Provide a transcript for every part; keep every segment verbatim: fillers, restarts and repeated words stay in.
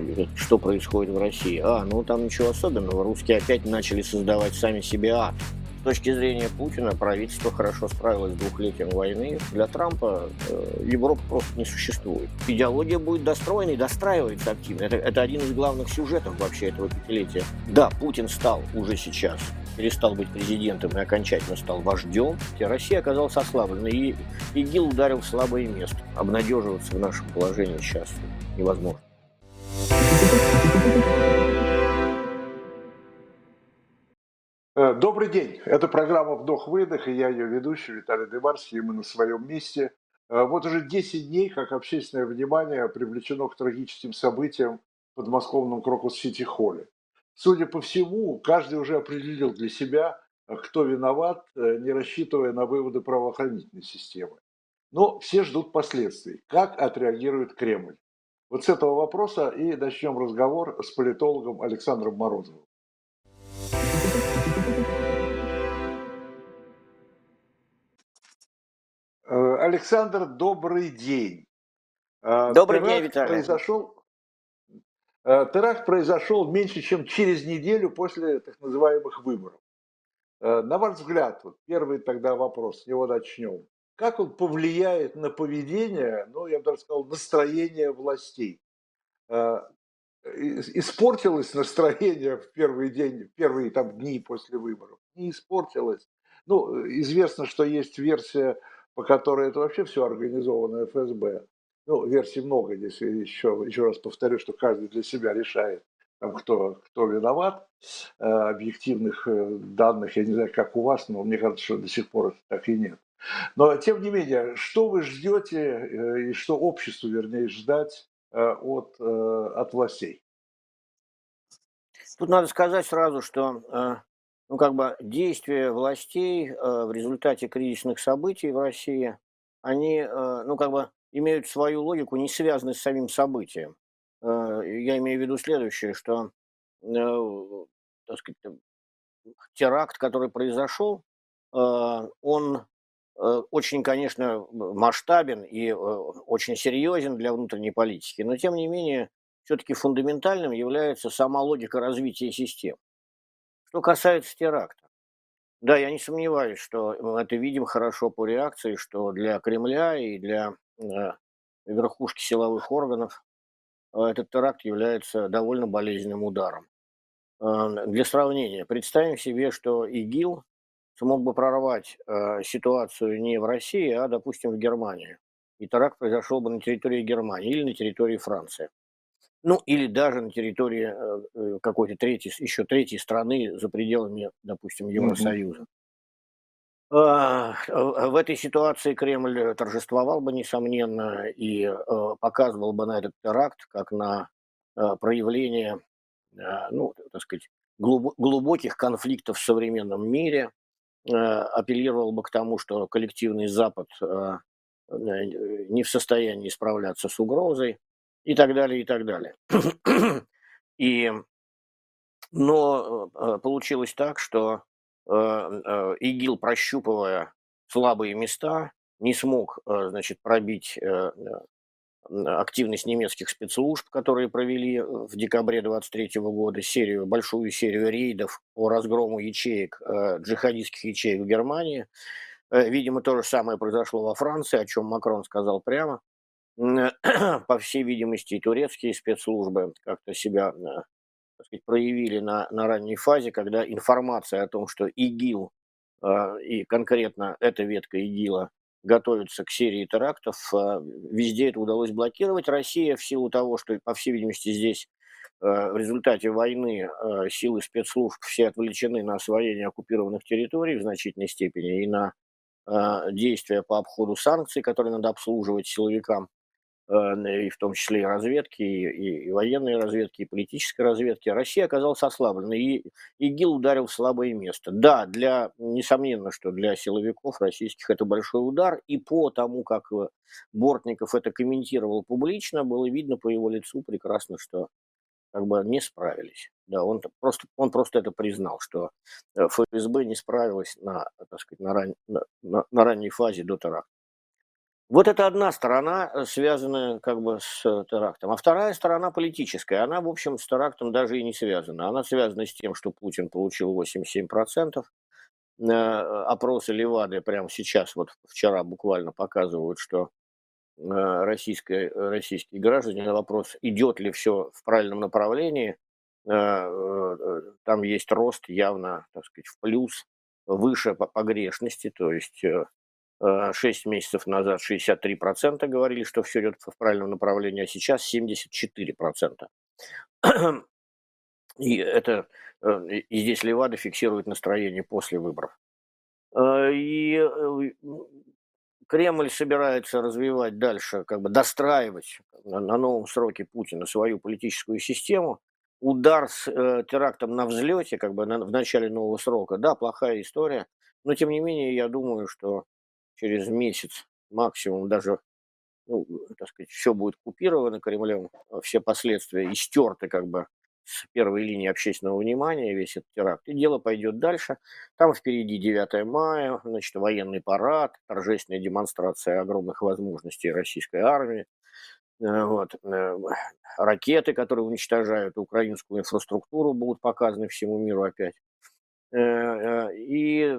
что происходит в России. А, ну там ничего особенного. Русские опять начали создавать сами себе ад. С точки зрения Путина правительство хорошо справилось с двухлетием войны. Для Трампа э, Европа просто не существует. Идеология будет достроена и достраивается активно. Это, это один из главных сюжетов вообще этого пятилетия. Да, Путин стал уже сейчас, перестал быть президентом и окончательно стал вождем. И Россия оказалась ослаблена. И ИГИЛ ударил в слабое место. Обнадеживаться в нашем положении сейчас невозможно. Добрый день. Это программа «Вдох-выдох», и я ее ведущий Виталий Дымарский, и мы на своем месте. Вот уже десять дней, как общественное внимание привлечено к трагическим событиям в подмосковном Крокус-Сити-Холле. Судя по всему, каждый уже определил для себя, кто виноват, не рассчитывая на выводы правоохранительной системы. Но все ждут последствий. Как отреагирует Кремль? Вот с этого вопроса и начнем разговор с политологом Александром Морозовым. Александр, добрый день. Добрый день, Теракт Виталий. произошел, теракт произошел меньше, чем через неделю после так называемых выборов. На ваш взгляд, вот первый тогда вопрос, с него начнем. Как он повлияет на поведение, ну, я бы даже сказал, настроение властей? Испортилось настроение в первый день, в первые там дни после выборов? Не испортилось. Ну, известно, что есть версия, по которой это вообще все организовано эф эс бэ. Ну, версий много здесь, еще, еще раз повторю, что каждый для себя решает, там, кто, кто виноват. Объективных данных, я не знаю, как у вас, но мне кажется, что до сих пор так и нет. Но, тем не менее, что вы ждете и что обществу, вернее, ждать от, от властей? Тут надо сказать сразу, что ну, как бы действия властей в результате кризисных событий в России, они, ну, как бы имеют свою логику, не связанную с самим событием. Я имею в виду следующее, что, так сказать, теракт, который произошел, он очень, конечно, масштабен и очень серьезен для внутренней политики, но, тем не менее, все-таки фундаментальным является сама логика развития систем. Что касается теракта, да, я не сомневаюсь, что мы это видим хорошо по реакции, что для Кремля и для э, верхушки силовых органов э, этот теракт является довольно болезненным ударом. Э, для сравнения, представим себе, что ИГИЛ смог бы прорвать э, ситуацию не в России, а, допустим, в Германии. И теракт произошел бы на территории Германии или на территории Франции. Ну, или даже на территории э, какой-то третьей, еще третьей страны за пределами, допустим, Мгм. Евросоюза. А, В этой ситуации Кремль торжествовал бы, несомненно, и э, показывал бы на этот теракт как на э, проявление, э, ну, так сказать, глубо- глубоких конфликтов в современном мире, э, апеллировал бы к тому, что коллективный Запад э, э, не в состоянии справляться с угрозой и так далее, и так далее. И, но э, э, получилось так, что э, э, ИГИЛ, прощупывая слабые места, не смог, э, значит, пробить э, э, активность немецких спецслужб, которые провели э, в декабре двадцать третьего года серию, большую серию рейдов по разгрому ячеек, э, джихадистских ячеек в Германии. Э, Видимо, то же самое произошло во Франции, о чем Макрон сказал прямо. М, По всей видимости, и турецкие спецслужбы как-то себя, э, так сказать, проявили на, на ранней фазе, когда информация о том, что ИГИЛ, э, и конкретно эта ветка ИГИЛа, готовится к серии терактов, э, везде это удалось блокировать. Россия, в силу того, что, по всей видимости, здесь э, в результате войны э, силы спецслужб все отвлечены на освоение оккупированных территорий в значительной степени и на э, действия по обходу санкций, которые надо обслуживать силовикам, э, и в том числе и разведки, и, и- и военной разведки, и политической разведки, Россия оказалась ослабленной, и ИГИЛ ударил в слабое место. Да, для, несомненно, что для силовиков российских это большой удар, и по тому, как э, Бортников это комментировал публично, было видно по его лицу прекрасно, что как бы не справились. Да, он т- просто, он просто это признал, что э, эф эс бэ не справилась на, так сказать, на, ран- на, на- на ранней фазе до теракта. Вот это одна сторона, э, связанная как бы с э, терактом. А вторая сторона политическая. Она, в общем, с терактом даже и не связана. Она связана с тем, что Путин получил восемьдесят семь процентов. Э, опросы Левады прямо сейчас, вот вчера буквально показывают, что э, российское, российские граждане на вопрос, идет ли все в правильном направлении, э, э, там есть рост явно, так сказать, в плюс, выше по погрешности, то есть э, э, шесть месяцев назад шестьдесят три процента говорили, что все идет в правильном направлении, а сейчас семьдесят четыре процента. И это э, и здесь Левада фиксирует настроение после выборов. Э, И э, Кремль собирается развивать дальше, как бы достраивать на, на новом сроке Путина свою политическую систему. Удар с э, терактом на взлете, как бы на- в начале нового срока, да, плохая история, но тем не менее я думаю, что через месяц максимум даже, ну, так сказать, все будет купировано Кремлем, а все последствия истерты как бы с первой линии общественного внимания, весь этот теракт, и дело пойдет дальше. Там впереди девятое мая, значит, военный парад, торжественная демонстрация огромных возможностей российской армии, э, вот, э, ракеты, которые уничтожают украинскую инфраструктуру, будут показаны всему миру опять. Э, э, И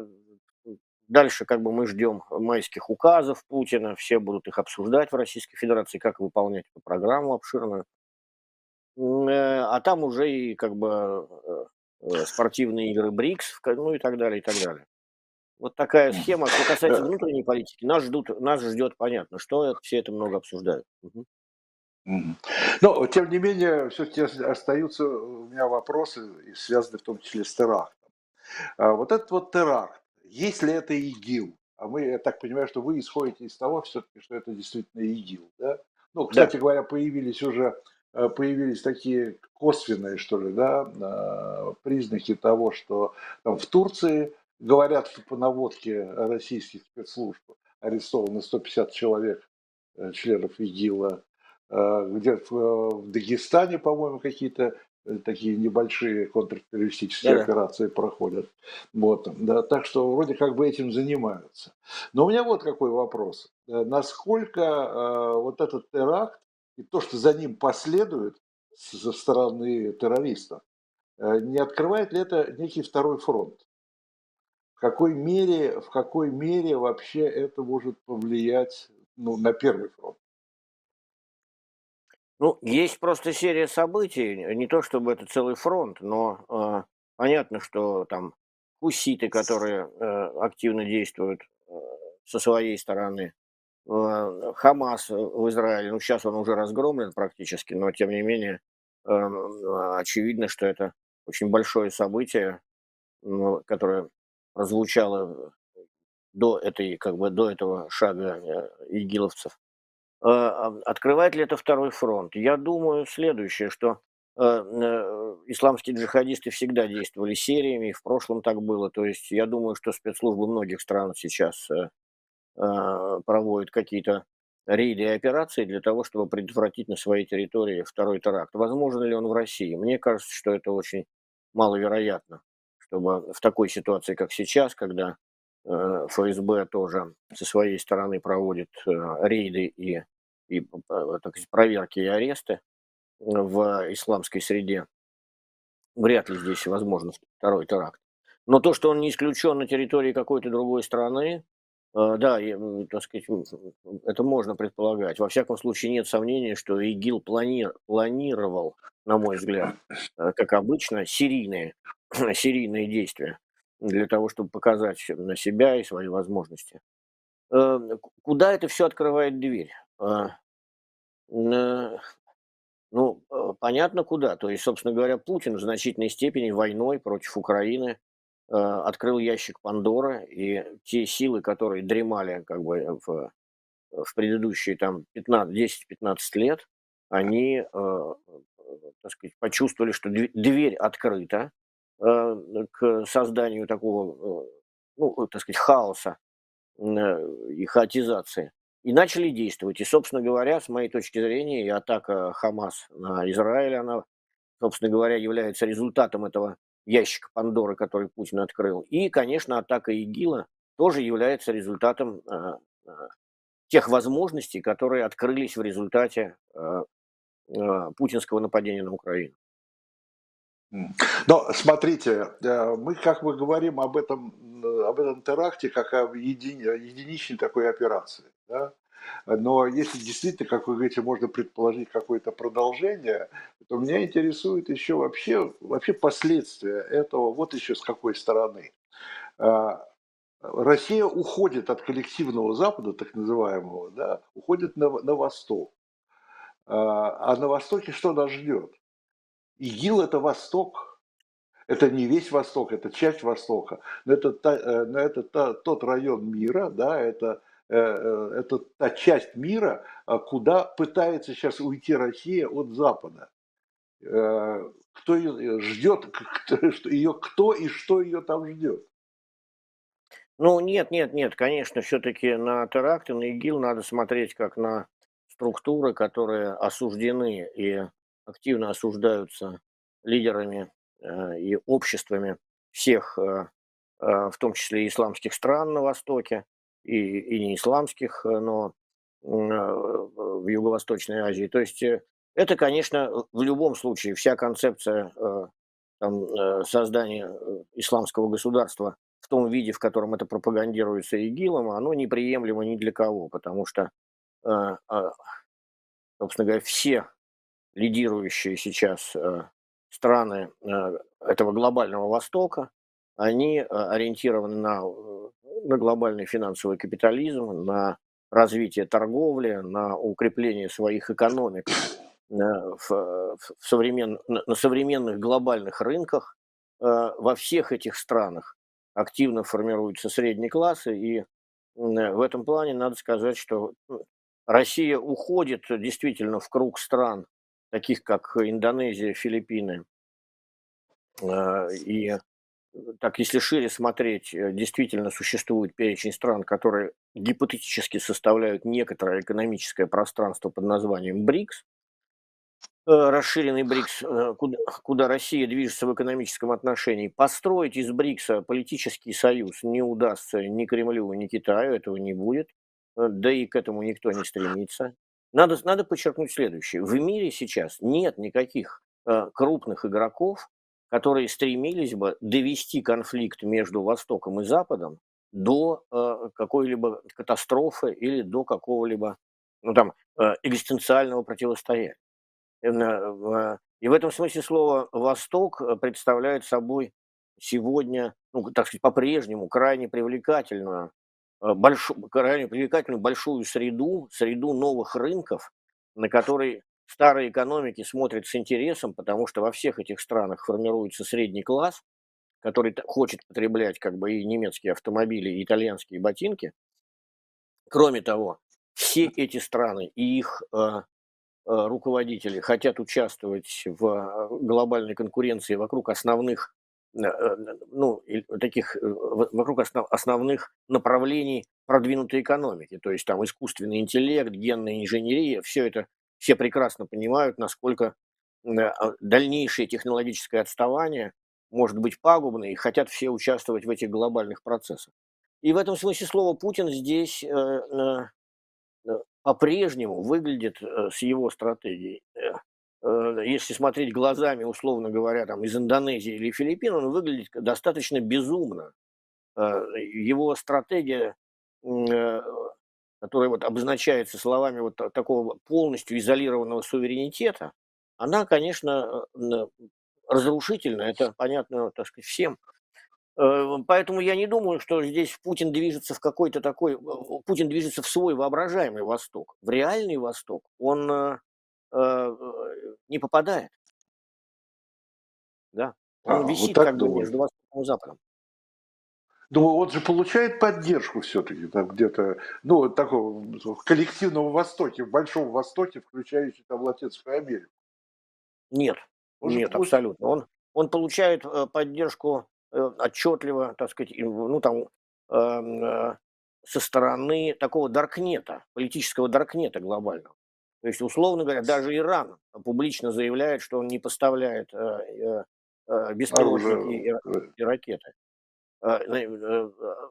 дальше как бы мы ждем майских указов Путина, все будут их обсуждать в Российской Федерации, как выполнять эту программу обширную. М, э, А там уже и как бы э, э, спортивные игры БРИКС, в ка- ну и так далее, и так далее. Вот такая Мгм. схема. Что касается Э, внутренней политики, нас ждут, нас ждет, понятно, что это- все это много обсуждают. Мгм. мгм. Но, тем не менее, все-таки остаются у меня вопросы, и связанные в том числе с терактом. А вот этот вот теракт, если это ИГИЛ, а мы, я так понимаю, что вы исходите из того все-таки, что это действительно ИГИЛ, да? Ну, Да. кстати говоря, появились уже э, появились такие косвенные, что ли, да, э, признаки того, что там в Турции, говорят, что по наводке российских спецслужб арестовано сто пятьдесят человек, э, членов ИГИЛа, э, где-то в, в Дагестане, по-моему, какие-то э, такие небольшие контртеррористические Да-да. операции проходят. Вот, да, так что вроде как бы этим занимаются. Но у меня вот какой вопрос. Э, Насколько э, вот этот теракт и то, что за ним последует со стороны террористов, э, не открывает ли это некий второй фронт? В какой мере, в какой мере вообще это может повлиять, ну, на первый фронт? Ну, есть просто серия событий, не то чтобы это целый фронт, но э, понятно, что там хуситы, которые э, активно действуют э, со своей стороны, э, Хамас в Израиле, ну, сейчас он уже разгромлен практически, но тем не менее э, э, очевидно, что это очень большое событие, ну, которое прозвучало до этой, как бы, до этого шага э, игиловцев. Э, а, Открывает ли это второй фронт? Я думаю, следующее, что э, э, исламские джихадисты всегда действовали сериями, и в прошлом так было. То есть я думаю, что спецслужбы многих стран сейчас э, э, проводят какие-то рейды и операции для того, чтобы предотвратить на своей территории второй теракт. Возможно ли он в России? Мне кажется, что это очень маловероятно, чтобы в такой ситуации, как сейчас, когда э, эф эс бэ тоже со своей стороны проводит э, рейды и, и п- п- так сказать, проверки и аресты в исламской среде, вряд ли здесь возможен второй теракт. Но то, что он не исключен на территории какой-то другой страны, э, да, я, м, так сказать, м, м, это можно предполагать. Во всяком случае, нет сомнения, что ИГИЛ плани- планировал, на мой взгляд, э, как обычно, серийные, серийные действия для того, чтобы показать на себя и свои возможности. Э, к- Куда это все открывает дверь? Э, н- Ну, э, понятно куда. То есть, собственно говоря, Путин в значительной степени войной против Украины э, открыл ящик Пандоры, и те силы, которые дремали как бы в, в предыдущие там пятнадцать, десять-пятнадцать лет, они, э, э, так сказать, почувствовали, что дв- дверь открыта э, к созданию такого, э, ну, так сказать, хаоса э, и хаотизации. И начали действовать. И, собственно говоря, с моей точки зрения, и атака Хамас на Израиль, она, собственно говоря, является результатом этого ящика Пандоры, который Путин открыл. И, конечно, атака ИГИЛа тоже является результатом э, э, тех возможностей, которые открылись в результате э, э, путинского нападения на Украину. М. Но смотрите, э, мы как бы говорим об этом, м, об этом теракте как о едини единичной такой операции, да. Но если действительно, как вы говорите, можно предположить какое-то продолжение, то меня интересует еще вообще вообще последствия этого вот еще с какой стороны. А, Россия уходит от коллективного Запада, так называемого, да, уходит на в на восток. А, а на востоке что нас ждет? ИГИЛ- это Восток. Это не весь Восток, это часть Востока. Но это, та, э, но это та- тот район мира, да, это, э, э, это та часть мира, а, куда пытается сейчас уйти Россия от Запада. Э, Кто ее ждет, кто, что ее, кто и что ее там ждет? Ну, нет, нет, нет, конечно, все-таки на теракты, на ИГИЛ надо смотреть как на структуры, которые осуждены и активно осуждаются лидерами э, и обществами всех, э, э, в том числе и исламских стран на Востоке, и, и не исламских, э, но м, э, в Юго-Восточной Азии. То есть э, это, конечно, в любом случае вся концепция э, там, э, создания э, исламского государства в том виде, в котором это пропагандируется ИГИЛом, оно неприемлемо ни для кого, потому что, э, а, собственно говоря, все лидирующие сейчас э, страны э, этого глобального Востока, они э, ориентированы на, э, на глобальный финансовый капитализм, на развитие торговли, на укрепление своих экономик э, в, в современ- на на современных глобальных рынках. Э, Во всех этих странах активно формируется средний класс, и м, э, в этом плане надо сказать, что ну, Россия уходит действительно в круг стран, таких как Индонезия, Филиппины. Э, И так, если шире смотреть, э, действительно существует перечень стран, которые гипотетически составляют некоторое экономическое пространство под названием БРИКС, э, расширенный БРИКС, э, куда, куда Россия движется в экономическом отношении. Построить из БРИКСа политический союз не удастся ни Кремлю, ни Китаю, этого не будет, э, да и к этому никто не стремится. Надо, надо подчеркнуть следующее. В мире сейчас нет никаких э, крупных игроков, которые стремились бы довести конфликт между Востоком и Западом до э, какой-либо катастрофы или до какого-либо ну, там, э, экзистенциального противостояния. Именно в и в этом смысле слова «Восток» э, представляет собой сегодня, ну, так сказать, по-прежнему крайне привлекательную, э, большу крайне привлекательную большую среду, среду новых рынков, на которые старые экономики смотрят с интересом, потому что во всех этих странах формируется средний класс, который т хочет потреблять как бы и немецкие автомобили, и итальянские ботинки. Кроме того, все эти страны и их, э э, руководители хотят участвовать в э, глобальной конкуренции вокруг основных, э, э, ну, и таких, э, в- вокруг основ- основных направлений продвинутой экономики. То есть там искусственный интеллект, генная инженерия, все это, все прекрасно понимают, насколько э, а, дальнейшее технологическое отставание может быть пагубно, и хотят все участвовать в этих глобальных процессах. И в этом смысле слова Путин здесь э, э, э, по-прежнему выглядит, э, с его стратегией, э, э, если смотреть глазами, условно говоря, там, из Индонезии или Филиппин, он выглядит к достаточно безумно. Э, Его стратегия, м, э, которая вот обозначается словами вот та такого полностью изолированного суверенитета, она, конечно, э, н разрушительна. Это понятно, так сказать, всем. Э, поэтому я не думаю, что здесь Путин движется в какой-то такой, э, Путин движется в свой воображаемый Восток. В реальный Восток он э, э, э, не попадает, да. Он А, вот висит так как бы между думаете? Востоком и Западом. Ну, он же получает поддержку все-таки там где-то, ну, вот такого в коллективном Востоке, в Большом Востоке, включающий там Латинскую Америку. Нет, Он же нет, получает. абсолютно. Он, он получает э, поддержку э, отчетливо, так сказать, и, ну там эм, э, со стороны такого даркнета, политического даркнета глобального. То есть, условно говоря, даже Иран публично заявляет, что он не поставляет э, э, э, беспилотники Оружие. и, ра- и ракеты. Э, э, э,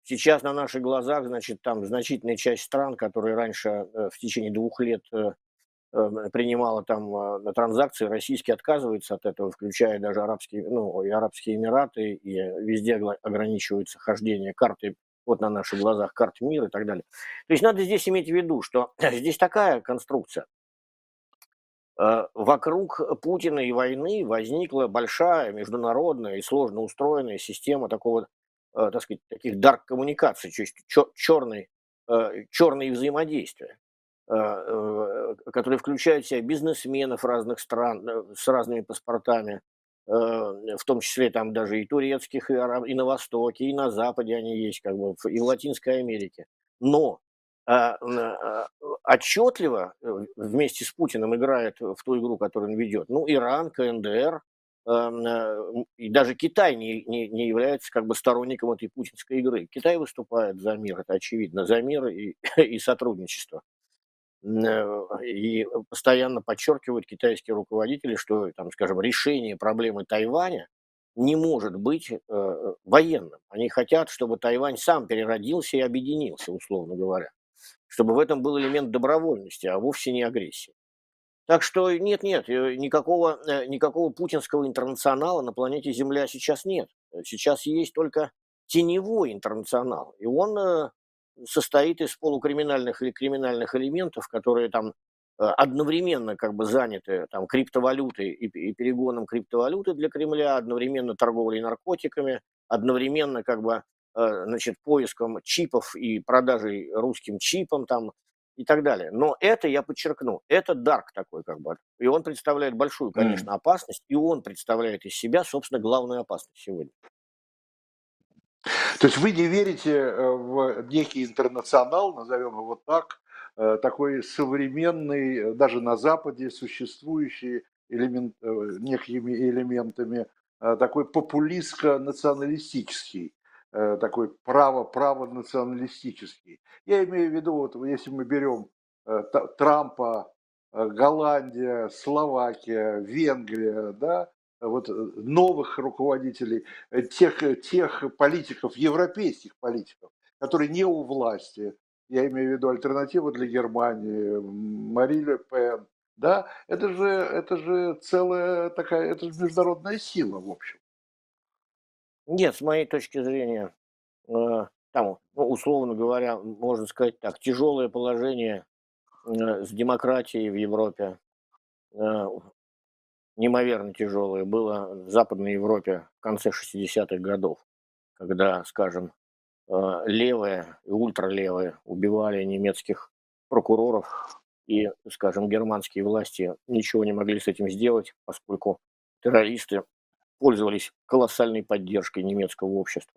сейчас на наших глазах, значит, там значительная часть стран, которые раньше э, в течение двух лет э, э, принимала там э, на транзакции, российские отказываются от этого, включая даже арабские, ну, и Арабские Эмираты, и везде огла- ограничивается хождение карты вот на наших глазах, карт мира и так далее. То есть надо здесь иметь в виду, что здесь такая конструкция. Э, Вокруг Путина и войны возникла большая международная и сложно устроенная система такого, э, так сказать, таких дарк-коммуникаций, то есть черной, черные взаимодействия, э, э, которые включают в себя бизнесменов разных стран э, с разными паспортами, э, в том числе там даже и турецких, и, араб- и на Востоке, и на Западе они есть, как бы, в- и в Латинской Америке. Но а, н- а, отчетливо э, вместе с Путиным играет в ту игру, которую он ведет, ну, Иран, ка эн дэ эр, эм, э, и даже Китай не, не, не является как бы сторонником этой путинской игры. Китай выступает за мир, это очевидно, за мир и, и сотрудничество. Н- э, И постоянно подчеркивают китайские руководители, что, там, скажем, решение проблемы Тайваня не может быть э, э, военным. Они хотят, чтобы Тайвань сам переродился и объединился, условно говоря, чтобы в этом был элемент добровольности, а вовсе не агрессии. Так что нет-нет, э, никакого, э, никакого путинского интернационала на планете Земля сейчас нет. Э, Сейчас есть только теневой интернационал. И он э, состоит из полукриминальных или криминальных элементов, которые там э, одновременно как бы заняты там, криптовалютой и, п- и перегоном криптовалюты для Кремля, одновременно торговлей наркотиками, одновременно как бы э, значит, поиском чипов и продажей русским чипом там, и так далее. Но это, я подчеркну, это дарк такой как бы. И он представляет большую, М. конечно, опасность, и он представляет из себя, собственно, главную опасность сегодня. То есть вы не верите э, в некий интернационал, назовем его вот так, э, такой современный, э, даже на Западе существующий элемент, э, некими элементами, э, такой популистско-националистический, э, такой право-право-националистический. Я имею в виду, вот если мы берем э, Та- Трампа, э, Голландия, Словакия, Венгрия, да, вот э, новых руководителей, э, тех, э, тех политиков, европейских политиков, которые не у власти, я имею в виду альтернативу для Германии, Мари Ле Пен, да, это же, это же целая такая, это же международная сила, в общем. Нет, с моей точки зрения, э, там, ну, условно говоря, можно сказать так, тяжелое положение э, с демократией в Европе, э, неимоверно тяжелое, было в Западной Европе в конце шестидесятых годов, когда, скажем, э, левые и ультралевые убивали немецких прокуроров, и, скажем, германские власти ничего не могли с этим сделать, поскольку террористы пользовались колоссальной поддержкой немецкого общества.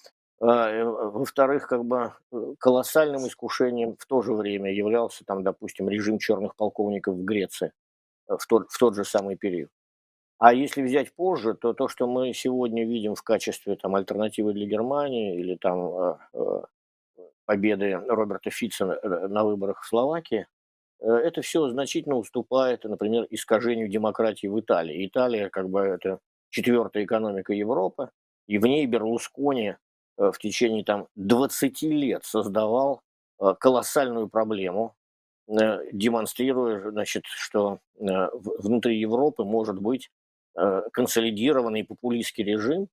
А, э, Во-вторых, как бы э, колоссальным искушением в то же время являлся там, допустим, режим черных полковников в Греции э, в тот, в тот же самый период. А если взять позже, то то, что мы сегодня видим в качестве там, альтернативы для Германии или там э, э, победы Роберта Фица на э, на выборах в Словакии, э, это все значительно уступает, например, искажению демократии в Италии. Италия, как бы, это четвертая экономика Европы, и в ней Берлускони э, в течение там двадцати лет создавал э, колоссальную проблему, э, демонстрируя, значит, что э, в- внутри Европы может быть э, консолидированный популистский режим,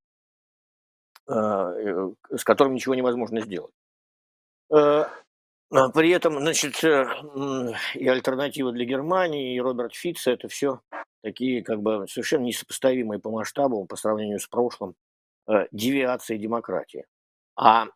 э, э, с которым ничего невозможно сделать. Э, А при этом, значит, э, м, и альтернатива для Германии, и Роберт Фиц — это все такие как бы совершенно несопоставимые по масштабу, по сравнению с прошлым, э, девиации демократии. А,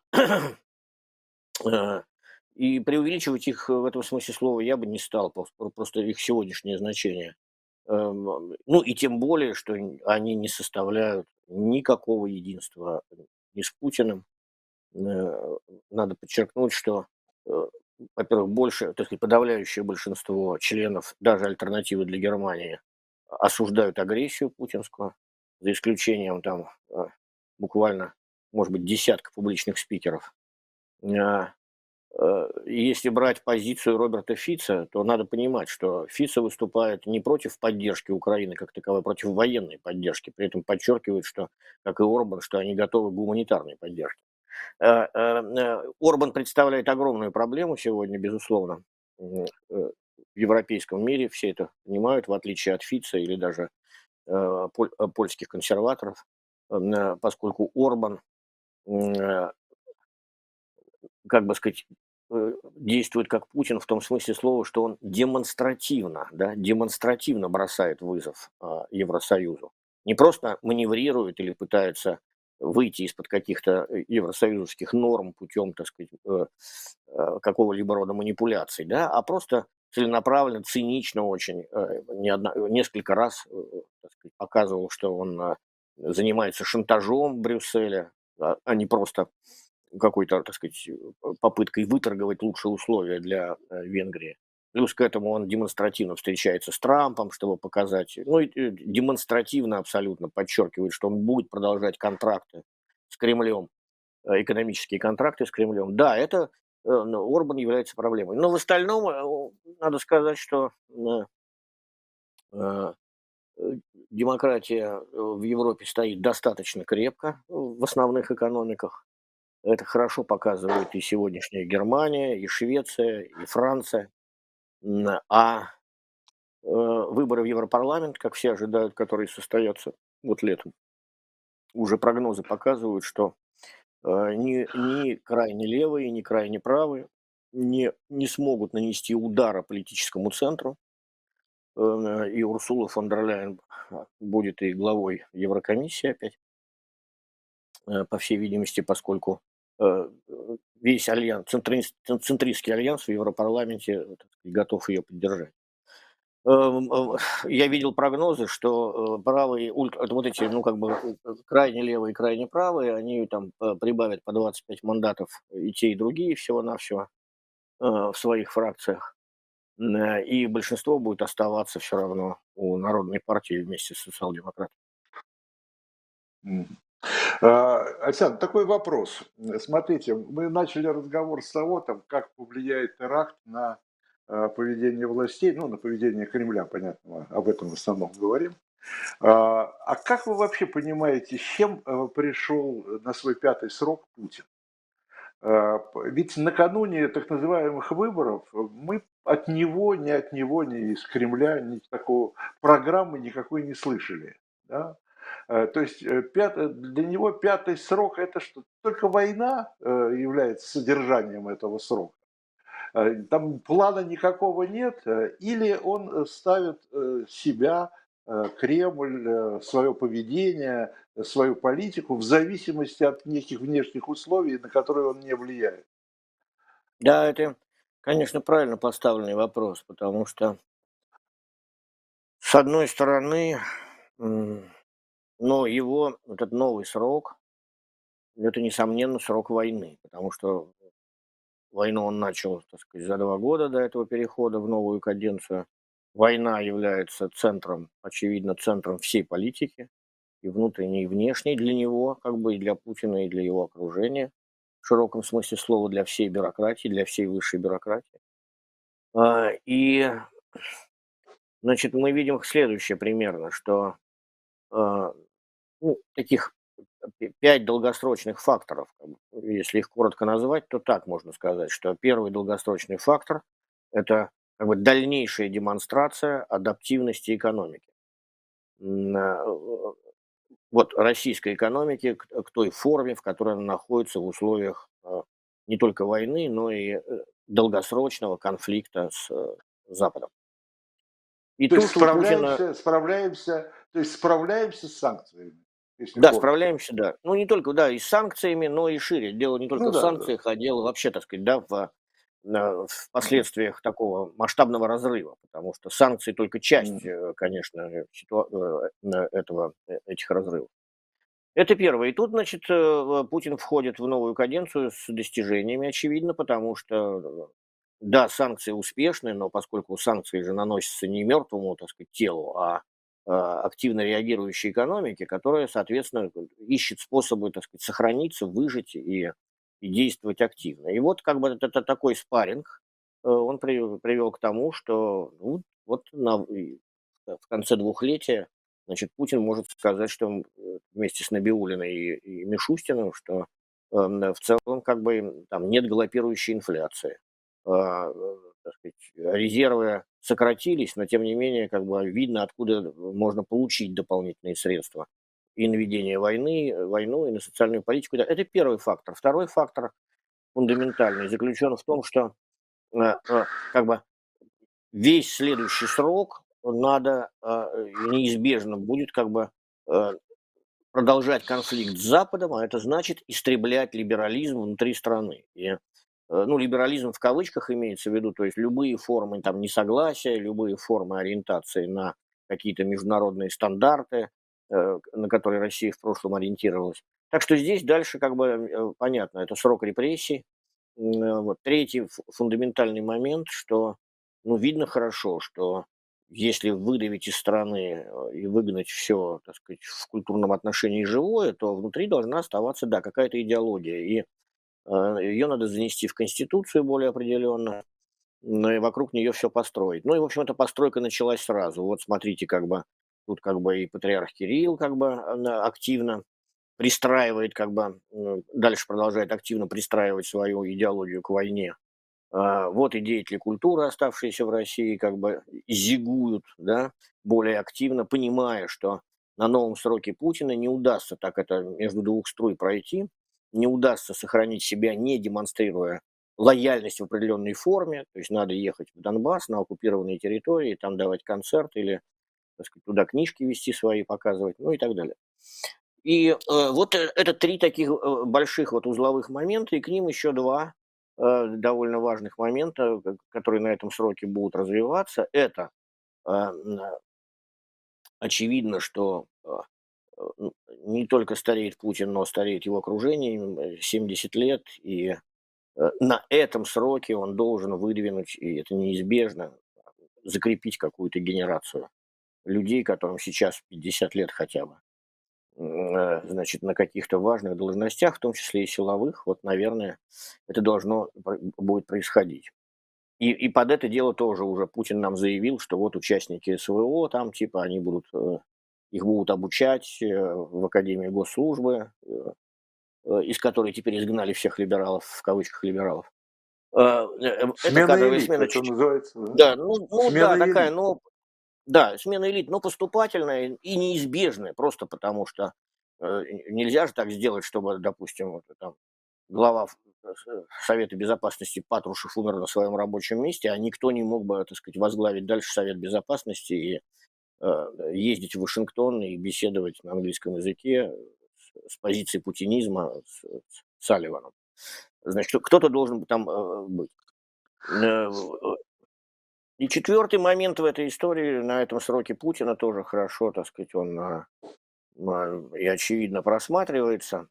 э, и преувеличивать их в этом смысле слова я бы не стал, пос просто их сегодняшнее значение. Эм, ну и тем более, что н они не составляют никакого единства ни с Путиным. Э, Надо подчеркнуть, что, э, во-первых, больше, так сказать, подавляющее большинство членов даже "Альтернативы для Германии" осуждают агрессию путинскую, за исключением там, э, буквально, может быть, десятка публичных спикеров. А, э, Если брать позицию Роберта Фица, то надо понимать, что Фица выступает не против поддержки Украины как таковой, а против военной поддержки. При этом подчеркивает, что, как и Орбан, что они готовы к гуманитарной поддержке. Э, э, э, Орбан представляет огромную проблему сегодня, безусловно. М, э, В европейском мире все это понимают, в отличие от Фица или даже э, поль- э, польских консерваторов, э, н- поскольку Орбан, м, э, как бы сказать, э, действует как Путин в том смысле слова, что он демонстративно, да, демонстративно бросает вызов а, Евросоюзу. Не просто маневрирует или пытается выйти из-под каких-то э, евросоюзовских норм путем, так сказать, э, э, какого-либо рода манипуляций, да, а просто целенаправленно, цинично очень, э, не одна- несколько раз э, так сказать, показывал, что он э, занимается шантажом Брюсселя, а а не просто какой-то, так сказать, э, попыткой выторговать лучшие условия для э, Венгрии. Плюс к этому он демонстративно встречается с Трампом, чтобы показать, ну, и э, демонстративно абсолютно подчеркивает, что он будет продолжать контракты с Кремлем, э, экономические контракты с Кремлем. Да, это э, ну, Орбан является проблемой. Но в остальном э, о, надо сказать, что э, э, э, демократия э, в Европе стоит достаточно крепко э, в основных экономиках. Это хорошо показывает и сегодняшняя Германия, и Швеция, и Франция. М, А э, выборы в Европарламент, как все ожидают, которые состоятся вот летом, уже прогнозы показывают, что э, ни, ни крайне левые, ни крайне правые не, не смогут нанести удара политическому центру. Э, И Урсула фон дер Ляйен а, будет и главой Еврокомиссии опять, э, по всей видимости, поскольку э, э, весь альянс, центрис- цен- центристский альянс в Европарламенте э, так сказать, готов ее поддержать. Эм, э, Я видел прогнозы, что э, правые, ультра, вот эти, ну, как бы, э, э, крайне левые и крайне правые, они там э, прибавят по двадцать пять мандатов и те, и другие всего-навсего э, в своих фракциях. М, э, И большинство будет оставаться все равно у Народной партии вместе с социал-демократами. Мгм. А, Александр, такой вопрос. Смотрите, мы начали разговор с того, там, как повлияет теракт на а, поведение властей, ну, на поведение Кремля, понятно, об этом в основном говорим. А а как вы вообще понимаете, с чем э, пришел на свой пятый срок Путин? А, п- Ведь накануне так называемых выборов мы от него, ни от него, ни из Кремля, ни такого программы никакой не слышали. Да? Э, То есть э, пят- для него пятый срок это что? Только война э, является содержанием этого срока. Э, Там плана никакого нет, э, или он э, ставит э, себя, э, Кремль, свое поведение, э, свою политику в зависимости от неких внешних условий, на которые он не влияет. Да, это, конечно, правильно поставленный вопрос, потому что, с одной стороны, м, но его этот новый срок, это, несомненно, срок войны, потому что войну он начал, так сказать, за два года до этого перехода в новую каденцию. Война является центром, очевидно, центром всей политики, и внутренней, и внешней для него, как бы и для Путина, и для его окружения, в широком смысле слова, для всей бюрократии, для всей высшей бюрократии. А, И, значит, мы видим следующее примерно, что а, ну, таких пи- пять долгосрочных факторов, как бы, если их коротко назвать, то так можно сказать, что первый долгосрочный фактор – это как бы дальнейшая демонстрация адаптивности экономики. М, а, э, Вот российской экономики к, к той форме, в которой она находится в условиях а, не только войны, но и э, долгосрочного конфликта с э, Западом. И То есть тут у Путина. справляемся, справляемся, то есть справляемся с санкциями, если Да, коротко. справляемся, да. Ну, не только, да, и с санкциями, но и шире. Дело не Ну только в да, да. санкциях, а дело вообще, так сказать, да, в, на- в Мгм. последствиях такого масштабного разрыва, потому что санкции только часть, Мгм. э, конечно, э, ситуа- э, э, этого, э, этих разрывов. Это первое. И тут, значит, э, Путин входит в новую каденцию с достижениями, очевидно, потому что, э, да, санкции успешны, но поскольку санкции же наносятся не мертвому, так сказать, телу, а а, активно реагирующей экономике, которая, соответственно, ищет способы, так сказать, сохраниться, выжить и, и действовать активно. И вот как бы это, это такой спарринг, э, он привел, привел к тому, что ну, вот на, и в конце двухлетия, значит, Путин может сказать, что он, э, вместе с Набиуллиной и, и Мишустиным, что эм, в целом как бы м, там нет галопирующей инфляции. А, э, так сказать, резервы сократились, но тем не менее как бы видно, откуда можно получить дополнительные средства и на ведение войны, э, войну, и на социальную политику. Да, это первый фактор. Второй фактор фундаментальный заключен в том, что э, э, как бы весь следующий срок надо, а, и неизбежно будет как бы э, продолжать конфликт с Западом, а это значит истреблять либерализм внутри страны. И, э, ну, либерализм в кавычках имеется в виду, то есть любые формы там несогласия, любые формы ориентации на какие-то международные стандарты, э, на которые Россия в прошлом ориентировалась. Так что здесь дальше как бы э, понятно, это срок репрессий. М, э, Вот. Третий фу- фундаментальный момент, что ну, видно хорошо, что если выдавить из страны э, и выгнать все, так сказать, в культурном отношении живое, то внутри должна оставаться, да, какая-то идеология. И ее надо занести в Конституцию более определенно, но и вокруг нее все построить. Ну и, в общем, эта постройка началась сразу. Вот смотрите, как бы тут как бы и патриарх Кирилл как бы она активно пристраивает, как бы м, дальше продолжает активно пристраивать свою идеологию к войне. А, Вот и деятели культуры, оставшиеся в России, как бы зигуют, да, более активно, понимая, что на новом сроке Путина не удастся так это между двух струй пройти, не удастся сохранить себя, не демонстрируя лояльность в определенной форме, то есть надо ехать в Донбасс, на оккупированные территории, там давать концерт или, так сказать, туда книжки вести свои, показывать, ну и так далее. И э, вот э, это три таких э, больших вот узловых момента, и к ним еще два э, довольно важных момента, к- которые на этом сроке будут развиваться. Это э, м, э, очевидно, что э, э, н- не только стареет Путин, но стареет его окружение, им, э, семьдесят лет, и э, на этом сроке он должен выдвинуть, и это неизбежно, закрепить какую-то генерацию людей, которым сейчас пятьдесят лет хотя бы. М, э, значит, на каких-то важных должностях, в том числе и силовых, вот, наверное, это должно пр- будет происходить. И, и под это дело тоже уже Путин нам заявил, что вот участники СВО, там, типа, они будут, э, их будут обучать э, в Академии госслужбы, э, э, из которой теперь изгнали всех либералов, в кавычках либералов. Э, э, Это Смена кадровая элит, смена это чуть-чуть. называется, да? Да, ну, ну Смена да, такая, элит. но да, смена элит, но поступательная и неизбежная, просто потому что э, нельзя же так сделать, чтобы, допустим, вот, там, глава ф- с- Совета Безопасности Патрушев умер на своем рабочем месте, а никто не мог бы, так сказать, возглавить дальше Совет Безопасности и э, ездить в Вашингтон и беседовать на английском языке с, с позиции путинизма с, с Салливаном. Значит, кто-то должен там э, быть. Э, И четвертый момент в этой истории, на этом сроке Путина тоже хорошо, так сказать, он а, а, и очевидно просматривается.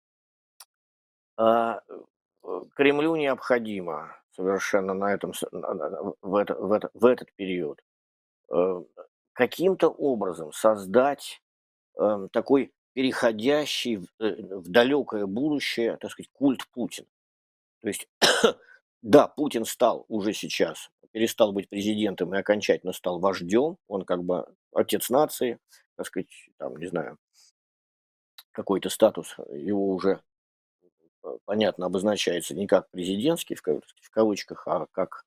А, э, Кремлю необходимо совершенно на этом, с- на- на- в, это- в это- в этот период э, каким-то образом создать э, такой переходящий в, э, в далекое будущее, так сказать, культ Путина. То есть, да, Путин стал уже сейчас, перестал быть президентом и окончательно стал вождем, он как бы отец нации, так сказать, там, не знаю, какой-то статус его уже, э, понятно, обозначается не как президентский, в кав- в кавычках, а как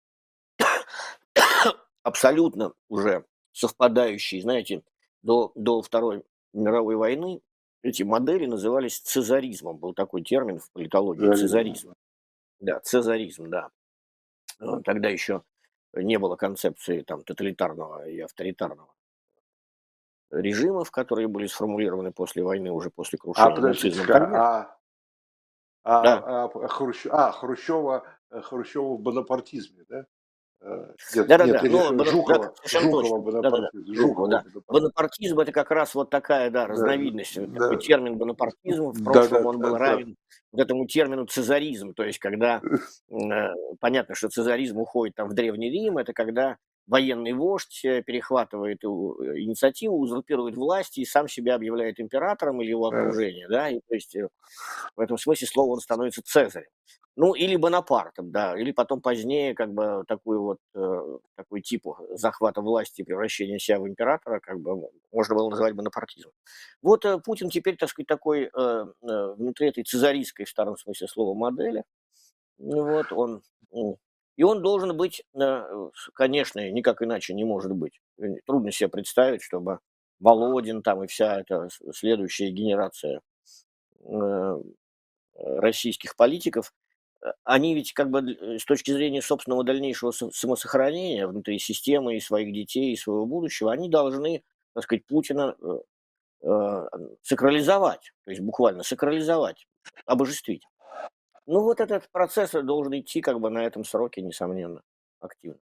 абсолютно уже совпадающий, знаете, до, до Второй мировой войны эти модели назывались цезаризмом, был такой термин в политологии, Реализм. цезаризм. Да, цезаризм, да. Э, Тогда еще не было концепции там тоталитарного и авторитарного режимов, которые были сформулированы после войны, уже после А крушения нацизмом. подождите-ка, Тогда, а, а, да, а, а, Хрущ- а, Хрущева, э, Хрущева в бонапартизме, да? Э, Нет, нет, да-да-да, или но Ж- бона- да, Жукова, совершенно Жукова точно, да-да-да, бонапартизм, Жукова, Жукова да. бонапартизм. Бонапартизм — это как раз вот такая, да, Да, разновидность, вот такой да, термин бонапартизм. В да, да, прошлом он да, был да. равен вот этому термину цезаризм, то есть когда, м, э, понятно, что цезаризм уходит там в Древний Рим, это когда военный вождь э, перехватывает у- э, инициативу, узурпирует власть и сам себя объявляет императором или его Э, окружение, да, и то есть э, в этом смысле слова он становится цезарем. Ну, или Бонапартом, да, или потом позднее, как бы, такую вот, э, такой тип захвата власти и превращения себя в императора, как бы, м, можно было называть бонапартизмом. Вот, э, Путин теперь, так сказать, такой, э, э, внутри этой цезаристской, в старом смысле слова, модели. Ну вот он, м, и он должен быть, э, э, с конечно, никак иначе не может быть. Э, трудно себе представить, чтобы Володин там и вся эта с следующая генерация, э, э, российских политиков, э, они ведь как бы дл э, с точки зрения собственного дальнейшего са самосохранения внутри системы и своих детей, и своего будущего, они должны, так сказать, Путина, э, э, сакрализовать, то есть буквально сакрализовать, обожествить. Ну, вот этот процесс э, должен идти как бы на этом сроке, несомненно, активно.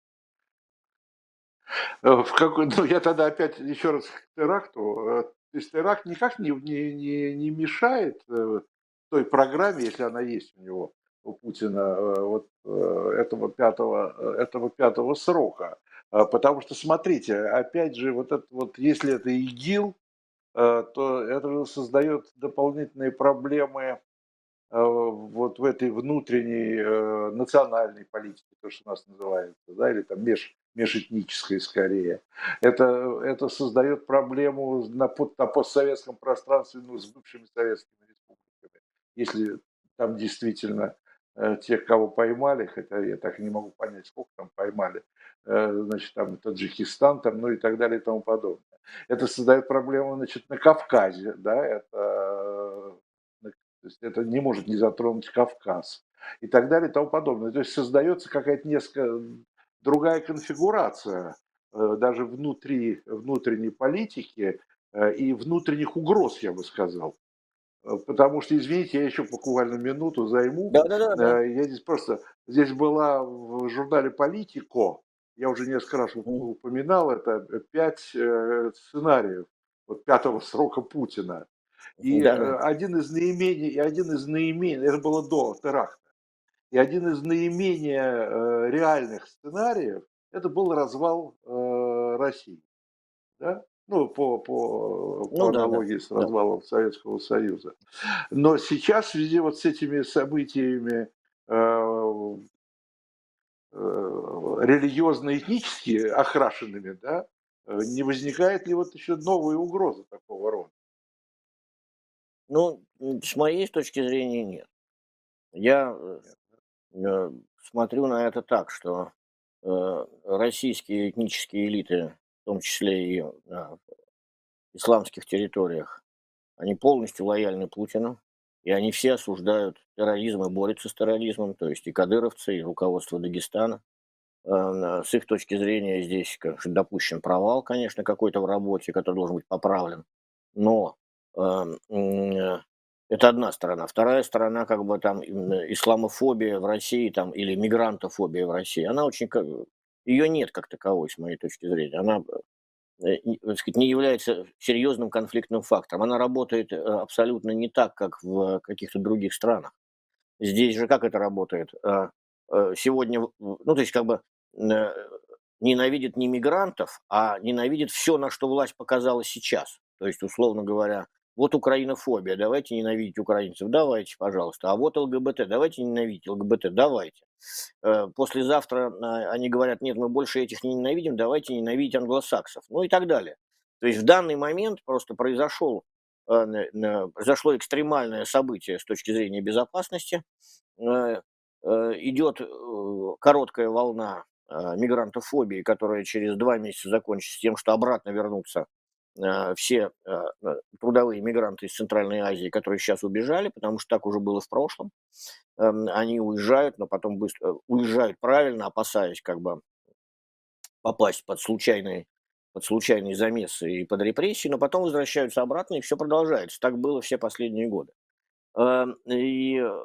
Э, в какой ну, я тогда опять еще раз к теракту. Э, то есть теракт никак не не не не мешает, э, той программе, если она есть у него, у Путина, э, вот, э, этого пятого э, этого пятого срока. А, потому что, смотрите, опять же, вот это вот, если это ИГИЛ, э, то это же создает дополнительные проблемы э, вот в этой внутренней э, национальной политике, то, что у нас называется, да, или там меж, межэтнической скорее. Это, это создает проблему на, под- на постсоветском пространстве, ну, с бывшими советскими республиками. Если там действительно э, тех, кого поймали, хотя я так и не могу понять, сколько там поймали, э, значит, там Таджикистан, там, ну и так далее и тому подобное. Это создает проблему, значит, на Кавказе, да, это э, то есть это не может не затронуть Кавказ и так далее и тому подобное. То есть создается какая-то несколько другая конфигурация э, даже внутри внутренней политики э, и внутренних угроз, я бы сказал. Э, Потому что, извините, я еще буквально минуту займу. Да-да-да, Э, да. Я здесь просто, здесь была в журнале «Политико», я уже несколько раз Мгм. упоминал это, пять э, сценариев вот пятого срока Путина. И Да-да. э, один из наименее, и один из наименее, это было до теракта, и один из наименее э, реальных сценариев, это был развал э, России, да? Ну, по, по, по Ну да-да, аналогии с да. развалом Советского Союза. Но сейчас в связи вот с этими событиями э, э, религиозно-этнически окрашенными, да, э, не возникает ли вот еще новые угрозы такого рода? Ну, м, с моей точки зрения, нет. Я, э, э, смотрю на это так, что, э, российские этнические элиты, в том числе и на исламских территориях, они полностью лояльны Путину, и они все осуждают терроризм и борются с терроризмом, то есть и кадыровцы, и руководство Дагестана. Э, на с их точки зрения здесь, конечно, допущен провал, конечно, какой-то в работе, который должен быть поправлен. Но, эм, м, э, это одна сторона. Вторая сторона, как бы там, м, э, исламофобия в России там или мигрантофобия в России, она очень как ее нет как таковой, с моей точки зрения. Она, э, и, так сказать, не является серьезным конфликтным фактором. Она работает, э, абсолютно не так, как в каких-то других странах. Здесь же как это работает? А, э, сегодня, в в ну, то есть как бы, э, ненавидит не мигрантов, а ненавидит все, на что власть показала сейчас. То есть, условно говоря, вот украинофобия, давайте ненавидеть украинцев, давайте, пожалуйста. А вот ЛГБТ, давайте ненавидеть ЛГБТ, давайте. Э, послезавтра, а, они говорят: "Нет, мы больше этих не ненавидим, давайте ненавидеть англосаксов". Ну и так далее. То есть в данный момент просто произошел, э, н н произошло экстремальное событие с точки зрения безопасности. Э, э, Идет, э, короткая волна, а, мигрантофобии, которая через два месяца закончится тем, что обратно вернутся, а, все, а, э, трудовые мигранты из Центральной Азии, которые сейчас убежали, потому что так уже было в прошлом. Эм, они уезжают, но потом быстро уезжают правильно, опасаясь как бы попасть под случайные под случайные замесы и под репрессии, но потом возвращаются обратно, и все продолжается. Так было все последние годы. Эм, и, э,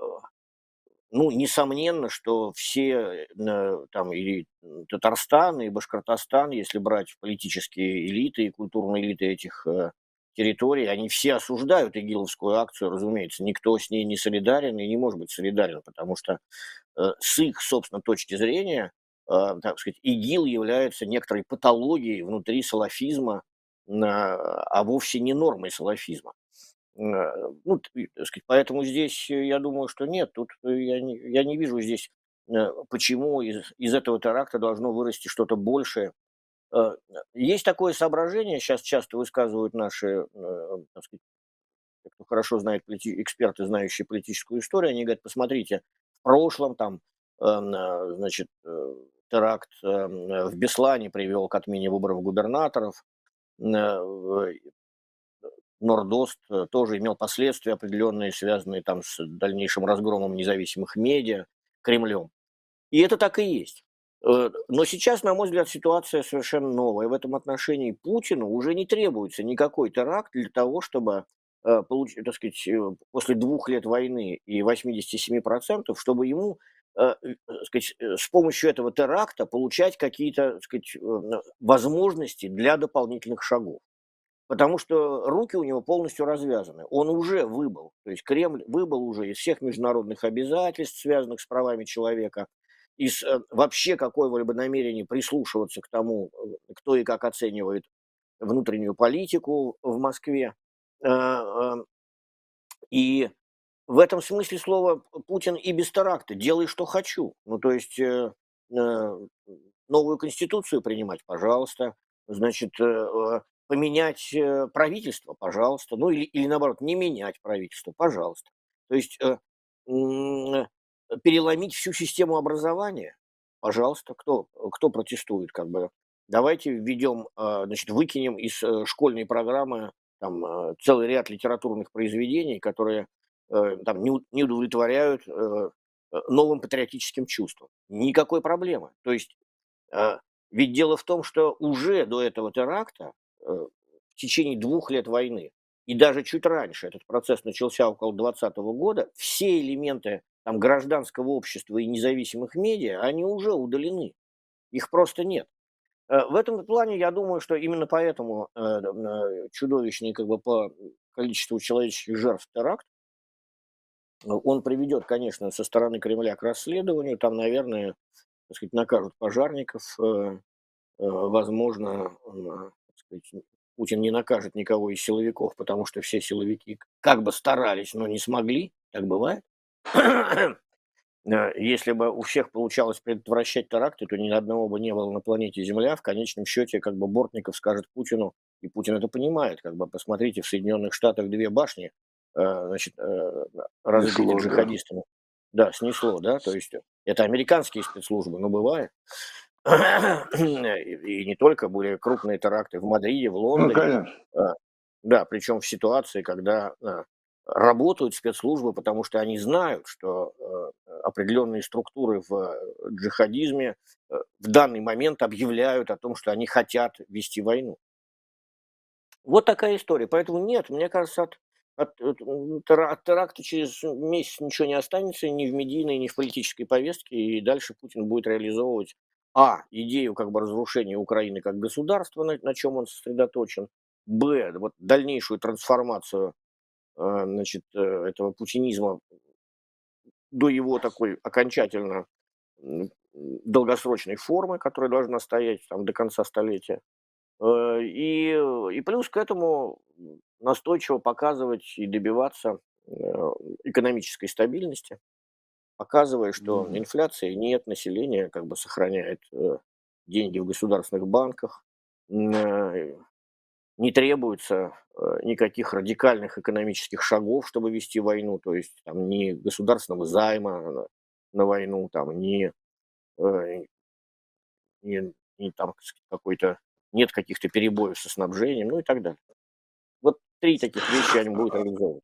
ну, несомненно, что все, э, там и Татарстан, и Башкортостан, если брать политические элиты и культурные элиты этих, э, территорий, они все осуждают игиловскую акцию, разумеется. Никто с ней не солидарен и не может быть солидарен, потому что э, с их, собственно, точки зрения, э, так сказать, ИГИЛ является некоторой патологией внутри салафизма, на- а вовсе не нормой салафизма. Э, ну, т и, так сказать, поэтому здесь, э, я думаю, что нет, тут э, я не я не вижу здесь, э, почему из из этого теракта должно вырасти что-то большее. Э, есть такое соображение, сейчас часто высказывают наши, э, так сказать, те, кто хорошо знает полити эксперты, знающие политическую историю, они говорят: "Посмотрите, в прошлом там, э, на значит, э, теракт, эм, в Беслане привел к отмене выборов губернаторов, н э, в Нордост э, тоже имел последствия определенные, связанные там с дальнейшим разгромом независимых медиа Кремлем". И это так и есть. Э, но сейчас, на мой взгляд, ситуация совершенно новая. В этом отношении Путину уже не требуется никакой теракт для того, чтобы, э, получ так сказать, э, после двух лет войны и восьмидесяти семи процентов, чтобы ему, э, э, сказать, э, с помощью этого теракта получать какие-то, так сказать, э, возможности для дополнительных шагов. Потому что руки у него полностью развязаны. Он уже выбыл. То есть Кремль выбыл уже из всех международных обязательств, связанных с правами человека, из э, вообще какого-либо намерения прислушиваться к тому, э, кто и как оценивает внутреннюю политику в Москве. Э, э, И в этом смысле слова Путин и без теракта «делай, что хочу». Ну, то есть э, э, новую конституцию принимать, пожалуйста. Значит, э, э, поменять э, правительство, пожалуйста. Ну, или, или наоборот, не менять правительство, пожалуйста. То есть э, м, э, переломить всю систему образования, пожалуйста. Кто, кто протестует, как бы. Давайте введем, э, значит, выкинем из э, школьной программы там э, целый ряд литературных произведений, которые э, там не, у- не удовлетворяют э, э, новым патриотическим чувствам. Никакой проблемы. То есть э, ведь дело в том, что уже до этого теракта, э, в течение двух лет войны, и даже чуть раньше, этот процесс начался около двадцатого года, все элементы там, гражданского общества и независимых медиа, они уже удалены. Их просто нет. Э, в этом плане я думаю, что именно поэтому э, э, чудовищный как бы по количеству человеческих жертв теракт, э, он приведет, конечно, со стороны Кремля к расследованию. Там, наверное, так сказать, накажут пожарников. э, э, Возможно, м, а, так сказать, Путин не накажет никого из силовиков, потому что все силовики как бы старались, но не смогли. Так бывает. Э, Если бы у всех получалось предотвращать теракты, то ни одного бы не было на планете Земля. В конечном счете, как бы Бортников скажет Путину, и Путин это понимает, как бы посмотрите, в Соединенных Штатах две башни, э, значит, э, разбиты Несло, да. джихадистами. Да, снесло, да, то есть это американские спецслужбы, но бывает. И не только были крупные теракты в Мадриде, в Ну, Лондоне. конечно. А, Да, причем в ситуации, когда а, работают спецслужбы, потому что они знают, что э, определенные структуры в э, джихадизме э, в данный момент объявляют о том, что они хотят вести войну. Вот такая история. Поэтому нет, мне кажется, от, от, от, м, тера- от теракта через месяц ничего не останется ни в медийной, ни в политической повестке, и дальше Путин будет реализовывать, а, идею как бы разрушения Украины как государства, на, на чем он сосредоточен, б, вот дальнейшую трансформацию э, значит, э, этого путинизма до его такой окончательно м, долгосрочной формы, которая должна стоять там до конца столетия. Э, И, и плюс к этому настойчиво показывать и добиваться э, экономической стабильности, показывая, что Мгм. инфляции нет, население как бы сохраняет э, деньги в государственных банках, м, э, не требуется э, никаких радикальных экономических шагов, чтобы вести войну, то есть там ни государственного займа на, на войну, там, ни, э, ни, ни там так сказать, какой-то нет каких-то перебоев со снабжением, ну и так далее. Вот три таких вещи они будут реализовывать.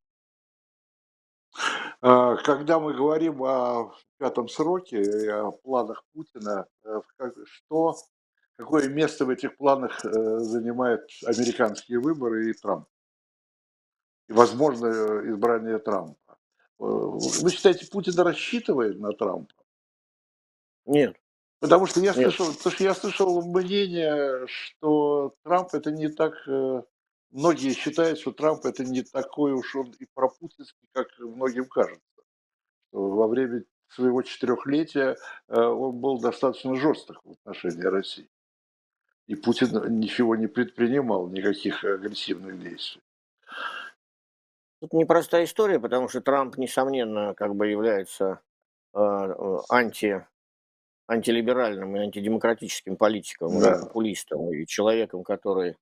А, Когда мы говорим о пятом сроке и о планах Путина, э, в как- что, какое место в этих планах э, занимают американские выборы и Трамп? И, возможно, э, избрание Трампа. Э, Вы считаете, Путин рассчитывает на Трампа? Нет, Потому что я нет, слышал, потому что я слышал мнение, что Трамп это не так. э, Многие считают, что Трамп это не такой уж он и пропутинский, как многим кажется. Во время своего четырехлетия э, он был достаточно жесток в отношении России. И Путин ничего не предпринимал, никаких агрессивных действий. Тут непростая история, потому что Трамп, несомненно, как бы является, а, э, анти антилиберальным и антидемократическим политиком и Да. популистом, и человеком, который,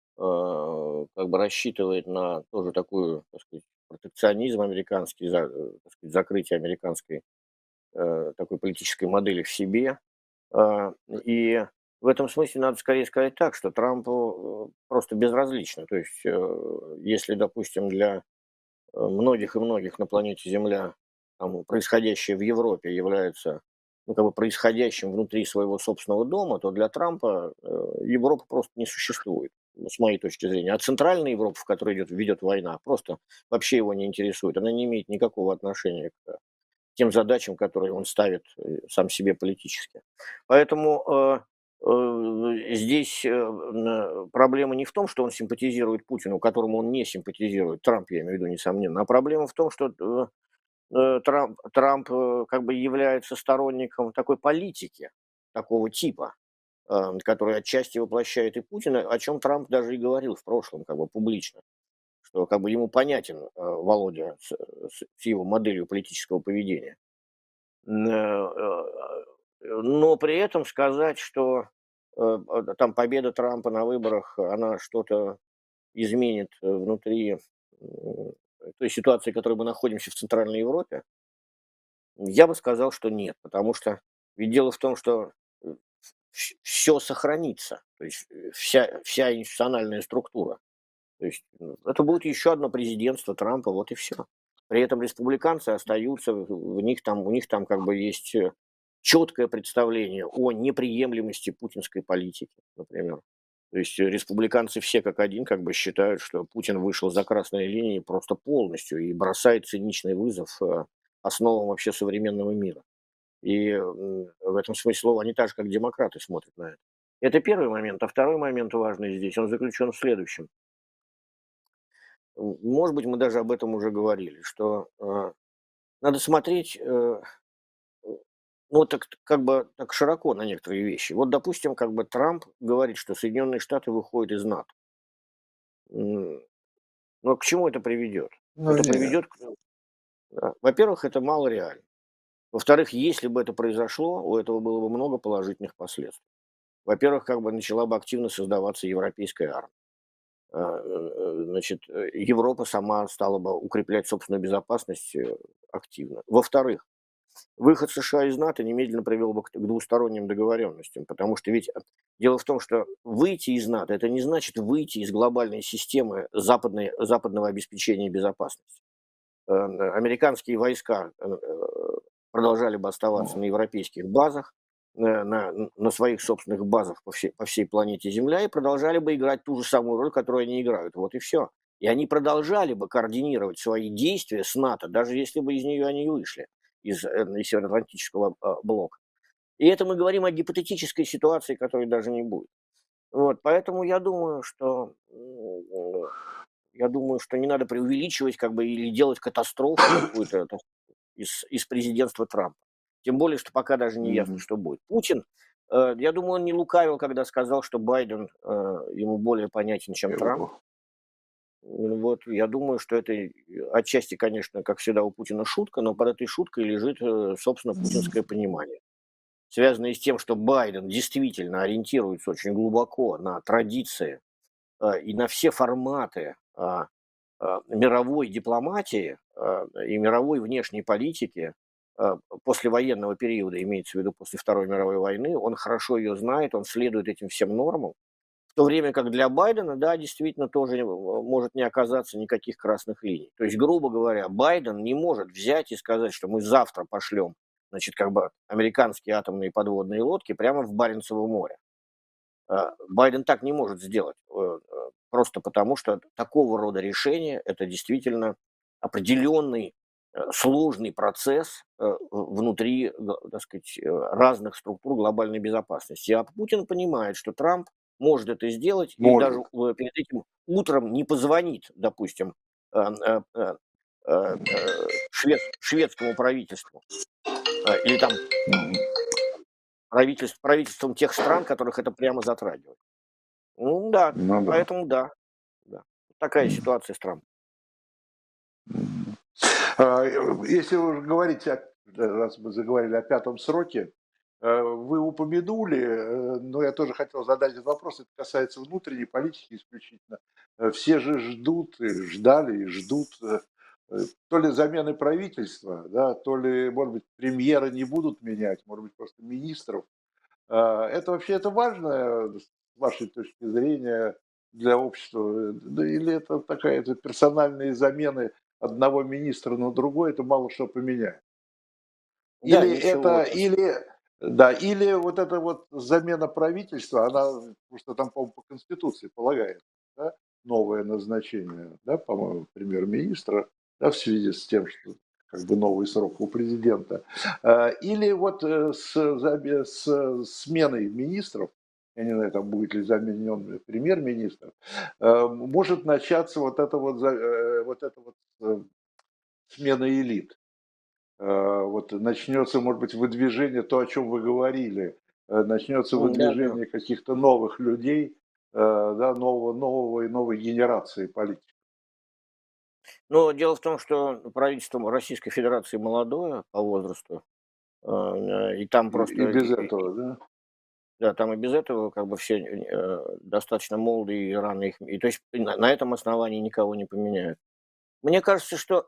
а, как бы рассчитывает на тоже такую, так сказать, протекционизм американский, за э, так сказать, закрытие американской, э, такой политической модели в себе. А, и в этом смысле надо скорее сказать так, что Трампу, э, просто безразлично. То есть, э, если, допустим, для э, многих и многих на планете Земля там, происходящее в Европе является, ну, как бы происходящим внутри своего собственного дома, то для Трампа э, Европа просто не существует, ну, с моей точки зрения. А центральная Европа, в которой идет, ведет война, просто вообще его не интересует. Она не имеет никакого отношения к тем задачам, которые он ставит э, сам себе политически. Поэтому э, э, здесь э, н- проблема не в том, что он симпатизирует Путину, которому он не симпатизирует, Трамп, я имею в виду, несомненно, а проблема в том, что э, э, Трамп, Трамп э, как бы является сторонником такой политики, такого типа, э, который отчасти воплощает и Путина, о чем Трамп даже и говорил в прошлом, как бы публично, что как бы ему понятен э, Володя с, с- с его моделью политического поведения. Н э, э, но при этом сказать, что, э, э, там победа Трампа на выборах, она что-то изменит, э, внутри, м, той ситуации, в которой мы находимся в Центральной Европе, я бы сказал, что нет. Потому что ведь дело в том, что, все сохранится, то есть, э, вся вся институциональная структура. То есть, м, это будет еще одно президентство Трампа, вот и все. При этом республиканцы остаются, в в них там у них там как бы есть, э, четкое представление о неприемлемости путинской политики, например. То есть, э, республиканцы все как один как бы считают, что Путин вышел за красные линии просто полностью и бросает циничный вызов, э, основам вообще современного мира. И, м, в этом смысле слова они так же, как демократы, смотрят на это. Это первый момент. А второй момент важный здесь, он заключен в следующем. М, может быть, мы даже об этом уже говорили, что, э, надо смотреть, э, ну, вот так как бы так широко на некоторые вещи. Вот, допустим, как бы Трамп говорит, что Соединенные Штаты выходят из НАТО. М, но к чему это приведет? Ну, Это нет. приведет к да, во-первых, это мало реально. Во-вторых, если бы это произошло, у этого было бы много положительных последствий. Во-первых, как бы начала бы активно создаваться европейская армия. А, э, значит, э, Европа сама стала бы укреплять собственную безопасность, э, активно. Во-вторых, выход США из НАТО немедленно привел бы к к двусторонним договоренностям, потому что ведь, э, дело в том, что выйти из НАТО — это не значит выйти из глобальной системы западной западного обеспечения безопасности. Э, н Американские войска, э, э, продолжали бы оставаться Ну, на европейских базах, э, на на своих собственных базах по всей по всей планете Земля и продолжали бы играть ту же самую роль, которую они играют. Вот и все. И они продолжали бы координировать свои действия с НАТО, даже если бы из нее они и вышли, из, э, из Североатлантического, а, блока. И это мы говорим о гипотетической ситуации, которой даже не будет. Вот, поэтому я думаю, что, м, я думаю, что не надо преувеличивать как бы или делать катастрофу какую-то, так из из президентства Трампа. Тем более, что пока даже не ясно, мгм. что будет. Путин, э, я думаю, он не лукавил, когда сказал, что Байден, э, ему более понятен, чем Трамп. Его. М, вот я думаю, что это, э, отчасти, конечно, как всегда у Путина шутка, но под этой шуткой лежит, э, собственно, путинское понимание, связанное с тем, что Байден действительно ориентируется очень глубоко на традиции, э, и на все форматы, а, а, мировой дипломатии, а, и мировой внешней политики, а, послевоенного периода, имеется в виду после Второй мировой войны. Он хорошо ее знает, он следует этим всем нормам. В то время как для Байдена, да, действительно тоже, э, может не оказаться никаких красных линий. То есть, грубо говоря, Байден не может взять и сказать, что мы завтра пошлем, значит, как бы американские атомные подводные лодки прямо в Баренцево море. А, Байден так не может сделать, э, э, просто потому что такого рода решения — это действительно определенный, э, сложный процесс, э, в внутри, г так сказать, э, разных структур глобальной безопасности. А Путин понимает, что Трамп может это сделать и даже, Может. э, перед этим утром не позвонит, допустим, э, э, э, э, э, швед шведскому правительству, э, или там Мгм. правительств правительствам тех стран, которых это прямо затрагивает. Ну да, Ну да. поэтому да, да. Такая ситуация с Трампом. А, э, Если вы уже говорите, о- раз мы заговорили о пятом сроке, э, вы упомянули, э, но я тоже хотел задать этот вопрос, это касается внутренней политики исключительно. Э, Все же ждут, и ждали и ждут э, э, то ли замены правительства, да, то ли, может быть, премьера не будут менять, может быть, просто министров. А, Это вообще это важно, с вашей точки зрения, для общества? Э, Да или это такая это персональные замены одного министра на другой, это мало что поменяет? Да, Или ничего это, здесь. или, да, или вот эта вот замена правительства, она, потому что там, по-моему, по Конституции полагается, да, новое назначение, да, по-моему, премьер-министра, да, в связи с тем, что как бы новый срок у президента. А, Или вот э, с, заме- с сменой министров, я не знаю, там будет ли заменен премьер-министр, э, может начаться вот это вот, за- э, вот это вот э, смена элит. Э, вот начнется, может быть, выдвижение, то, о чем вы говорили, э, начнется М, Да, да. выдвижение каких-то новых людей, э, да, нового, нового и новой генерации политиков. Но дело в том, что правительство Российской Федерации молодое по возрасту, а, и там И, и просто, без и- и- этого, да? да, там и без этого как бы все э, достаточно молоды и рано их, и то есть на, на этом основании никого не поменяют. Мне кажется, что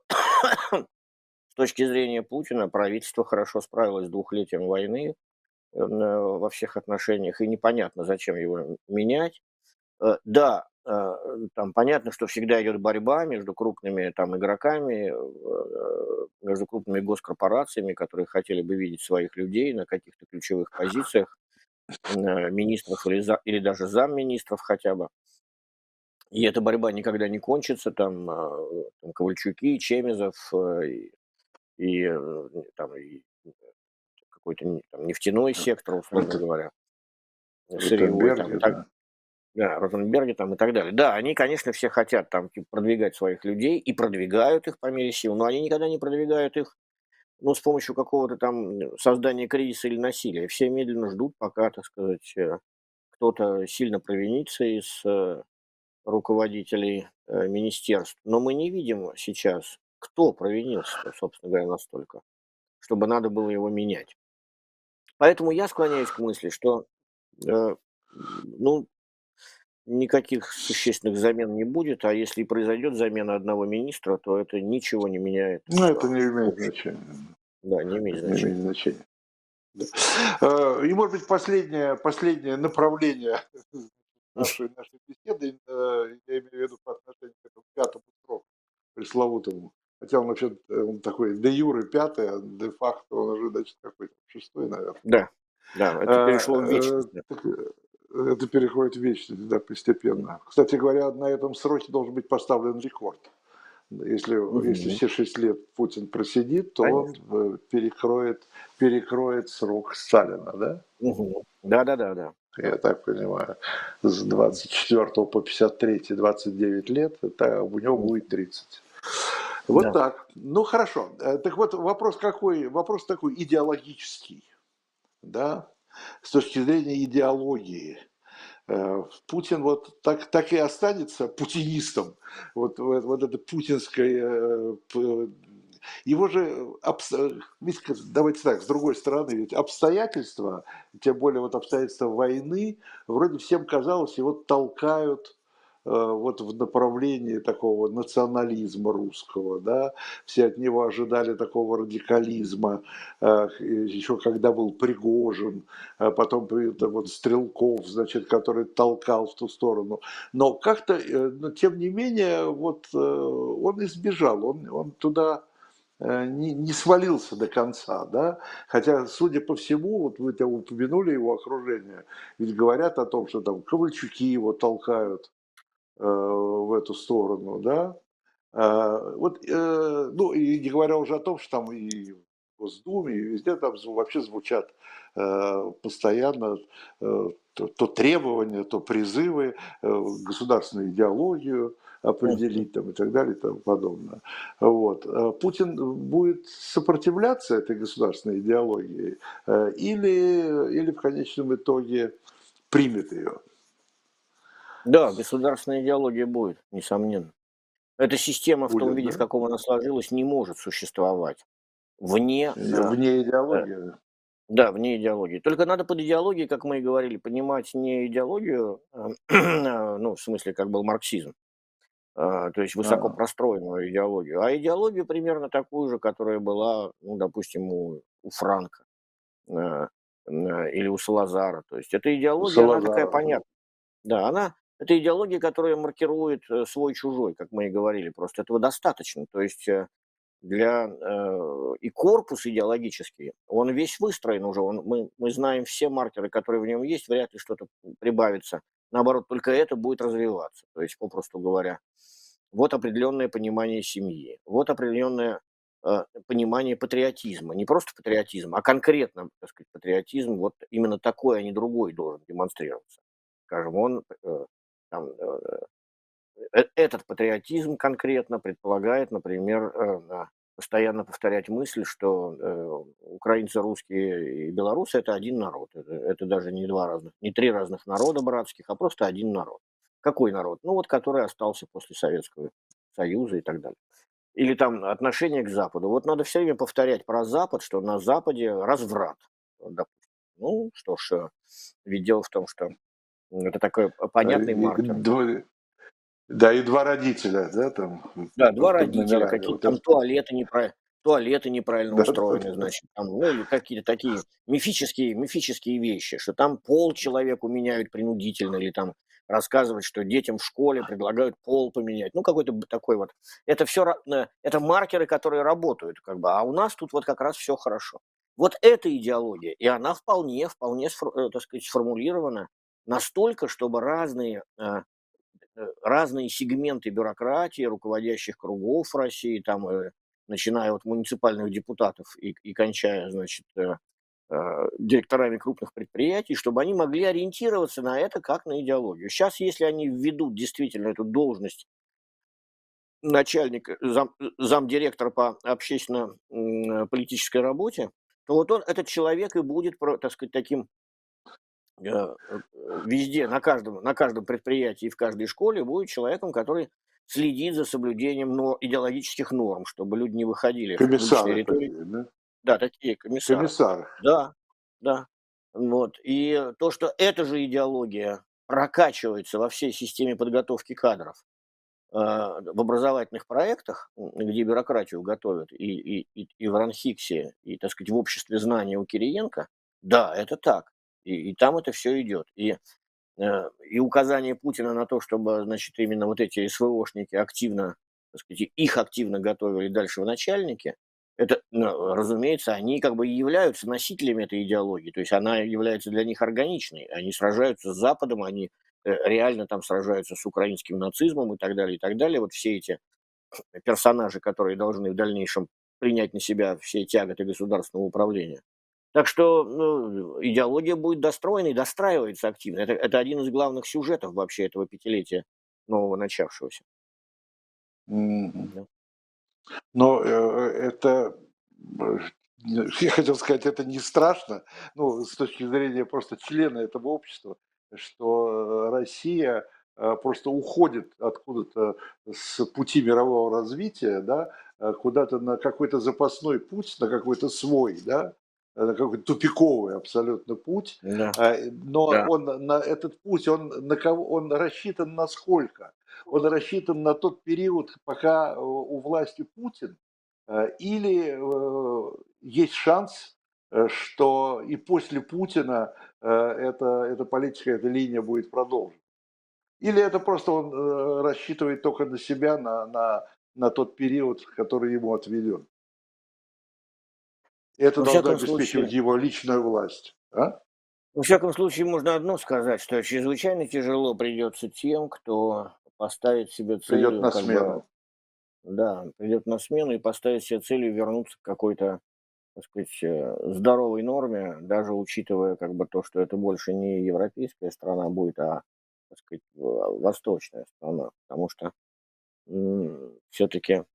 с точки зрения Путина правительство хорошо справилось с двухлетием войны э, на- во всех отношениях, и непонятно, зачем его менять. Э, да, э, там понятно, что всегда идет борьба между крупными там игроками, э, между крупными госкорпорациями, которые хотели бы видеть своих людей на каких-то ключевых позициях, м, э, министров или, за, или даже замминистров хотя бы. И эта борьба никогда не кончится. Там, э, там Ковальчуки, Чемезов э, и, и, э, там, и какой-то не- там, нефтяной сектор, условно Рот- говоря, сырьевой там, Ротенберги, и так. да. Да, Ротенберги там и так далее. Да, они, конечно, все хотят там типа, продвигать своих людей и продвигают их по мере сил, но они никогда не продвигают их, ну, с помощью какого-то там м, создания кризиса или насилия. Все медленно ждут, пока, так сказать, э, кто-то сильно провинится из э, руководителей э, министерств. Но мы не видим сейчас, кто провинился, собственно говоря, настолько, чтобы надо было его менять. Поэтому я склоняюсь к мысли, что э, ну, никаких существенных замен не будет, а если и произойдет замена одного министра, то это ничего не меняет Ну, это в не имеет общем. значения. Да, не имеет Это не имеет значения. значения. Да. Э, И, может быть, последнее, последнее направление нашей, нашей беседы, э, я имею в виду по отношению к этому пятому сроку, пресловутому. Хотя он вообще э, он такой де юре пятый, а де факто он уже, значит, какой-то шестой, наверное. Да, да, Э, это перешло в э, вечность. Да. так, э, Это переходит в вечность, да, постепенно. Кстати говоря, на этом сроке должен быть поставлен рекорд. Если, если Мгм. все шесть лет Путин просидит, то он Конечно. э, перекроет, перекроет срок Сталина, да? Мгм. Да-да-да-да. Я так понимаю, с двадцать четвёртого по пятьдесят третий двадцать девять лет, это у него Мгм. будет тридцать. Вот Да. так. Ну хорошо. Э, Так вот, вопрос какой? Вопрос такой идеологический, да, с точки зрения идеологии. Э, Путин вот так, так и останется путинистом. Вот, вот, вот это путинское... э, п- Его же, обс- ведь, давайте так, с другой стороны, ведь обстоятельства, тем более вот обстоятельства войны, вроде всем казалось, его толкают э, вот в направлении такого национализма русского, да, все от него ожидали такого радикализма, э, еще когда был Пригожин, а потом это вот Стрелков, значит, который толкал в ту сторону. Но как-то, э, но тем не менее, вот э, он избежал, он, он туда э, не, не свалился до конца, да, хотя, судя по всему, вот вы там упомянули его окружение, ведь говорят о том, что там Ковальчуки его толкают э, в эту сторону, да, а, вот, э, ну, и не говоря уже о том, что там и в Госдуме, и везде там зву- вообще звучат э, постоянно э, то, то требования, то призывы э, государственную идеологию Мгм. определить там, и так далее и тому подобное. Вот. А Путин будет сопротивляться этой государственной идеологии э, или, или в конечном итоге примет ее. Да, государственная идеология будет, несомненно. Эта система в том Будет, виде, в да? каком она сложилась, не может существовать вне, Э, а, вне э, идеологии, да? да, вне идеологии. Только надо под идеологией, как мы и говорили, понимать не идеологию, а, ну, в смысле, как был марксизм, а, то есть высоко А, простроенную идеологию, а идеологию примерно такую же, которая была, ну, допустим, у у Франка, а, м, или у Салазара. То есть эта у идеология, она такая Салазара, да. понятная. Да, она это идеология, которая маркирует, э, свой-чужой, как мы и говорили. Просто этого достаточно. То есть, э, для, э, и корпус идеологический, он весь выстроен уже. Он мы мы знаем все маркеры, которые в нем есть, вряд ли что-то прибавится. Наоборот, только это будет развиваться. То есть, попросту говоря, вот определенное понимание семьи, вот определенное, э, понимание патриотизма. Не просто патриотизм, а конкретно, так сказать, патриотизм. Вот именно такой, а не другой должен демонстрироваться. Скажем, он, э, там, э, э, этот патриотизм конкретно предполагает, например, э, на постоянно повторять мысль, что, э, украинцы, русские и белорусы — это один народ. Это это даже не два разных, не три разных народа братских, а просто один народ. Какой народ? Ну, вот который остался после Советского Союза и так далее. Или там отношение к Западу. Вот надо все время повторять про Запад, что на Западе разврат. Вот, допустим. Ну, что ж, э, ведь дело в том, что, м, это такой, э, А, понятный и маркер. дво да, и два родителя, да, там, Да, п два под родителя, номерами. какие-то Вот там это. туалеты непра туалеты неправильно устроены, Да-да-да. значит, там, ну, или какие-то такие мифические мифические вещи, что там пол человеку меняют принудительно, или там рассказывать, что детям в школе предлагают пол поменять. Ну, какой-то б такой вот. Это все это маркеры, которые работают, как бы, а у нас тут вот как раз все хорошо. Вот эта идеология, и она вполне вполне сфор э, так сказать, сформулирована настолько, чтобы разные, а э, разные сегменты бюрократии, руководящих кругов в России, там, э, начиная от муниципальных депутатов и, и кончая, значит, э, э, директорами крупных предприятий, чтобы они могли ориентироваться на это как на идеологию. Сейчас, если они введут действительно эту должность начальника, зам, замдиректора по общественно-политической работе, то вот он, этот человек и будет, про- так сказать, таким э, э, везде, на каждом, на каждом предприятии и в каждой школе будет человеком, который следит за соблюдением но, идеологических норм, чтобы люди не выходили в публичной Комиссары риторике. такие, да? Да, такие комиссары. Комиссары. Да, да. Вот. И то, что эта же идеология прокачивается во всей системе подготовки кадров, э, в образовательных проектах, м, где бюрократию готовят, и, и, и, и в Ранхиксе, и, так сказать, в обществе знания у Кириенко, да, это так. И, и там это все идет. И Э, и указание Путина на то, чтобы, значит, именно вот эти СВОшники активно, так сказать, их активно готовили дальше в начальнике, это, ну, разумеется, они как бы и являются носителями этой идеологии, то есть она является для них органичной. Они сражаются с Западом, они э, реально там сражаются с украинским нацизмом и так далее, и так далее. Вот все эти персонажи, которые должны в дальнейшем принять на себя все тяготы государственного управления. Так что, ну, идеология будет достроена и достраивается активно. Это это один из главных сюжетов вообще этого пятилетия нового начавшегося. Мгм. Да. Но, э, э, это, э, я хотел сказать, это не страшно, ну, с точки зрения просто члена этого общества, что, э, Россия, э, просто уходит откуда-то с пути мирового развития, да, э, куда-то на какой-то запасной путь, на какой-то свой, да, э, на какой-то тупиковый абсолютно путь. Да, Э, но да. он на этот путь, он на кого он рассчитан на сколько? Он рассчитан на тот период, пока, э, у власти Путин, Э, или э, есть шанс, э, что и после Путина э, эта, эта политика, эта линия будет продолжена? Или это просто он э, рассчитывает только на себя, на, на, на тот период, который ему отведен? Это Во должно всяком обеспечивать случае его личную власть. А? во всяком случае, можно одно сказать, что чрезвычайно тяжело придется тем, кто поставит себе Придет целью, на как бы, смену. да, придет на смену и поставит себе целью вернуться к какой-то, так сказать, э, здоровой норме, даже учитывая как бы то, что это больше не европейская страна будет, а, так сказать, в- восточная страна. Потому что все-таки,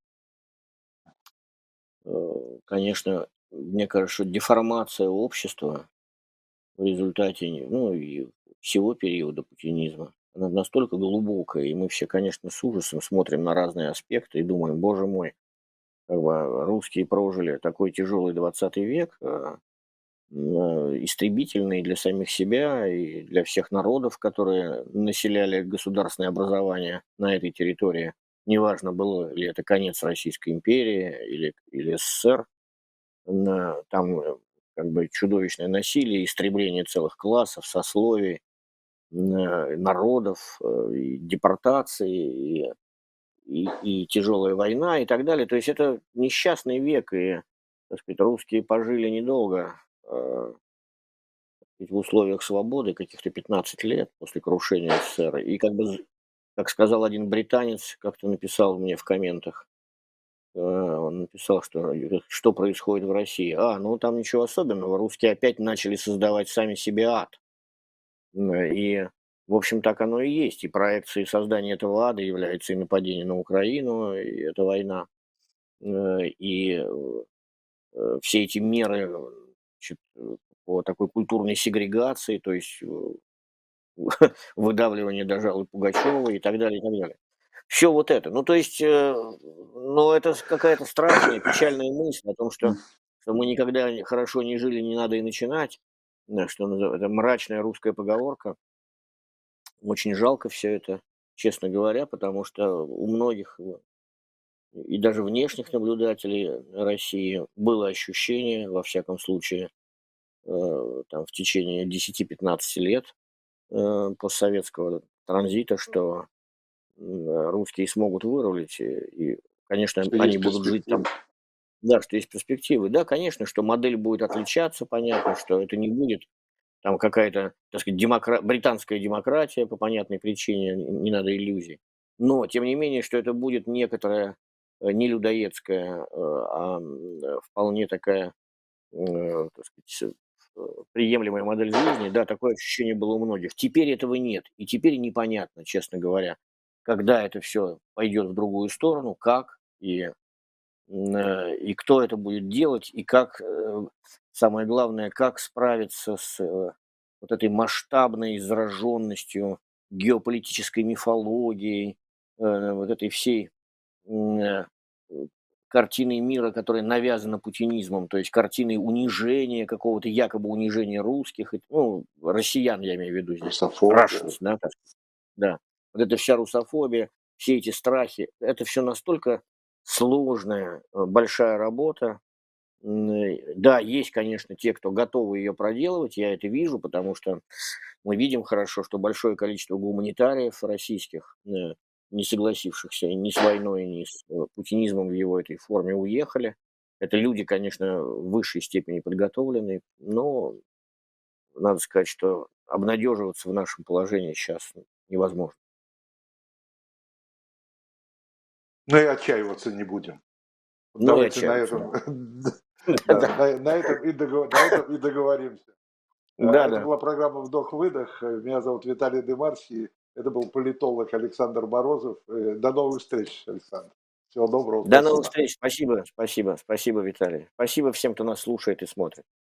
конечно, мне кажется, что деформация общества в результате, не- ну, и всего периода путинизма она настолько глубокая, и мы все, конечно, с ужасом смотрим на разные аспекты и думаем: "Боже мой, как бы русские прожили такой тяжелый двадцатый век, а, м, а, истребительный для самих себя и для всех народов, которые населяли государственное образование на этой территории. Неважно, было ли это конец Российской империи или или СССР. На там, э, как бы чудовищное насилие, истребление целых классов, сословий, н э, народов, э, и депортации, и и и тяжелая война, и так далее. То есть это несчастный век, и, так сказать, русские пожили недолго, а, в условиях свободы, каких-то пятнадцать лет после крушения СССР. И как бы, з как сказал один британец, как-то написал мне в комментах, э, он написал, что, э, что происходит в России. А, ну там ничего особенного, русские опять начали создавать сами себе ад. М, и, в общем, так оно и есть. И проекцией создания этого ада является и нападение на Украину, и эта война. Э, и, э, э, все эти меры, э, значит, э, по такой культурной сегрегации, то есть, э, выдавливание до жала Пугачёва и так далее, и так далее. Всё вот это. Ну, то есть, э, ну, это с какая-то страшная, печальная мысль о том, что что мы никогда не хорошо не жили, не надо и начинать. Да, что называ это мрачная русская поговорка. Очень жалко всё это, честно говоря, потому что у многих, э, и даже внешних наблюдателей России было ощущение, во всяком случае, э, там в течение десяти пятнадцати лет, э, постсоветского транзита, что, м, э, русские смогут вырулить, и и, конечно, Что они есть будут жить там. перспективы. Да, что есть перспективы. Да, конечно, что модель будет отличаться, понятно, что это не будет там какая-то, так сказать, демокра британская демократия по понятной причине, н не надо иллюзий. Но тем не менее, что это будет некоторая, э, не людоедская, э, а, м, э, вполне такая, э, так сказать, э, приемлемая модель жизни. Да, такое ощущение было у многих. Теперь этого нет. И теперь непонятно, честно говоря, когда это всё пойдет в другую сторону, как и, м, э, и кто это будет делать, и как, э, самое главное, как справиться с, э, вот этой масштабной зараженностью геополитической мифологией, э, вот этой всей, м, э, картиной мира, которая навязана путинизмом, то есть картиной унижения, какого-то якобы унижения русских, и, ну, россиян, я имею в виду здесь, Русофобия. Russians, да, так сказать. Да. Вот эта вся русофобия, все эти страхи- это всё настолько сложная, э, большая работа. М, э, да, есть, конечно, те, кто готовы ее проделывать, я это вижу, потому что мы видим хорошо, что большое количество гуманитариев российских, э, не согласившихся ни с войной, ни с, э, путинизмом в его этой форме, уехали. Это люди, конечно, в высшей степени подготовленные, но надо сказать, что обнадеживаться в нашем положении щас невозможно. Ну и отчаиваться не будем. Ну и Давайте на отчаиваться, да. этом, д да, Да-да. на на этом и дого на этом и договоримся. Э, это Да-да. была программа "Вдох-выдох". Э, меня зовут Виталий Дымарский. Это был политолог Александр Морозов. Э, до новых встреч, Александр. Всего доброго. До новых Спасибо. встреч. Спасибо спасибо спасибо, Виталий. Спасибо всем, кто нас слушает и смотрит.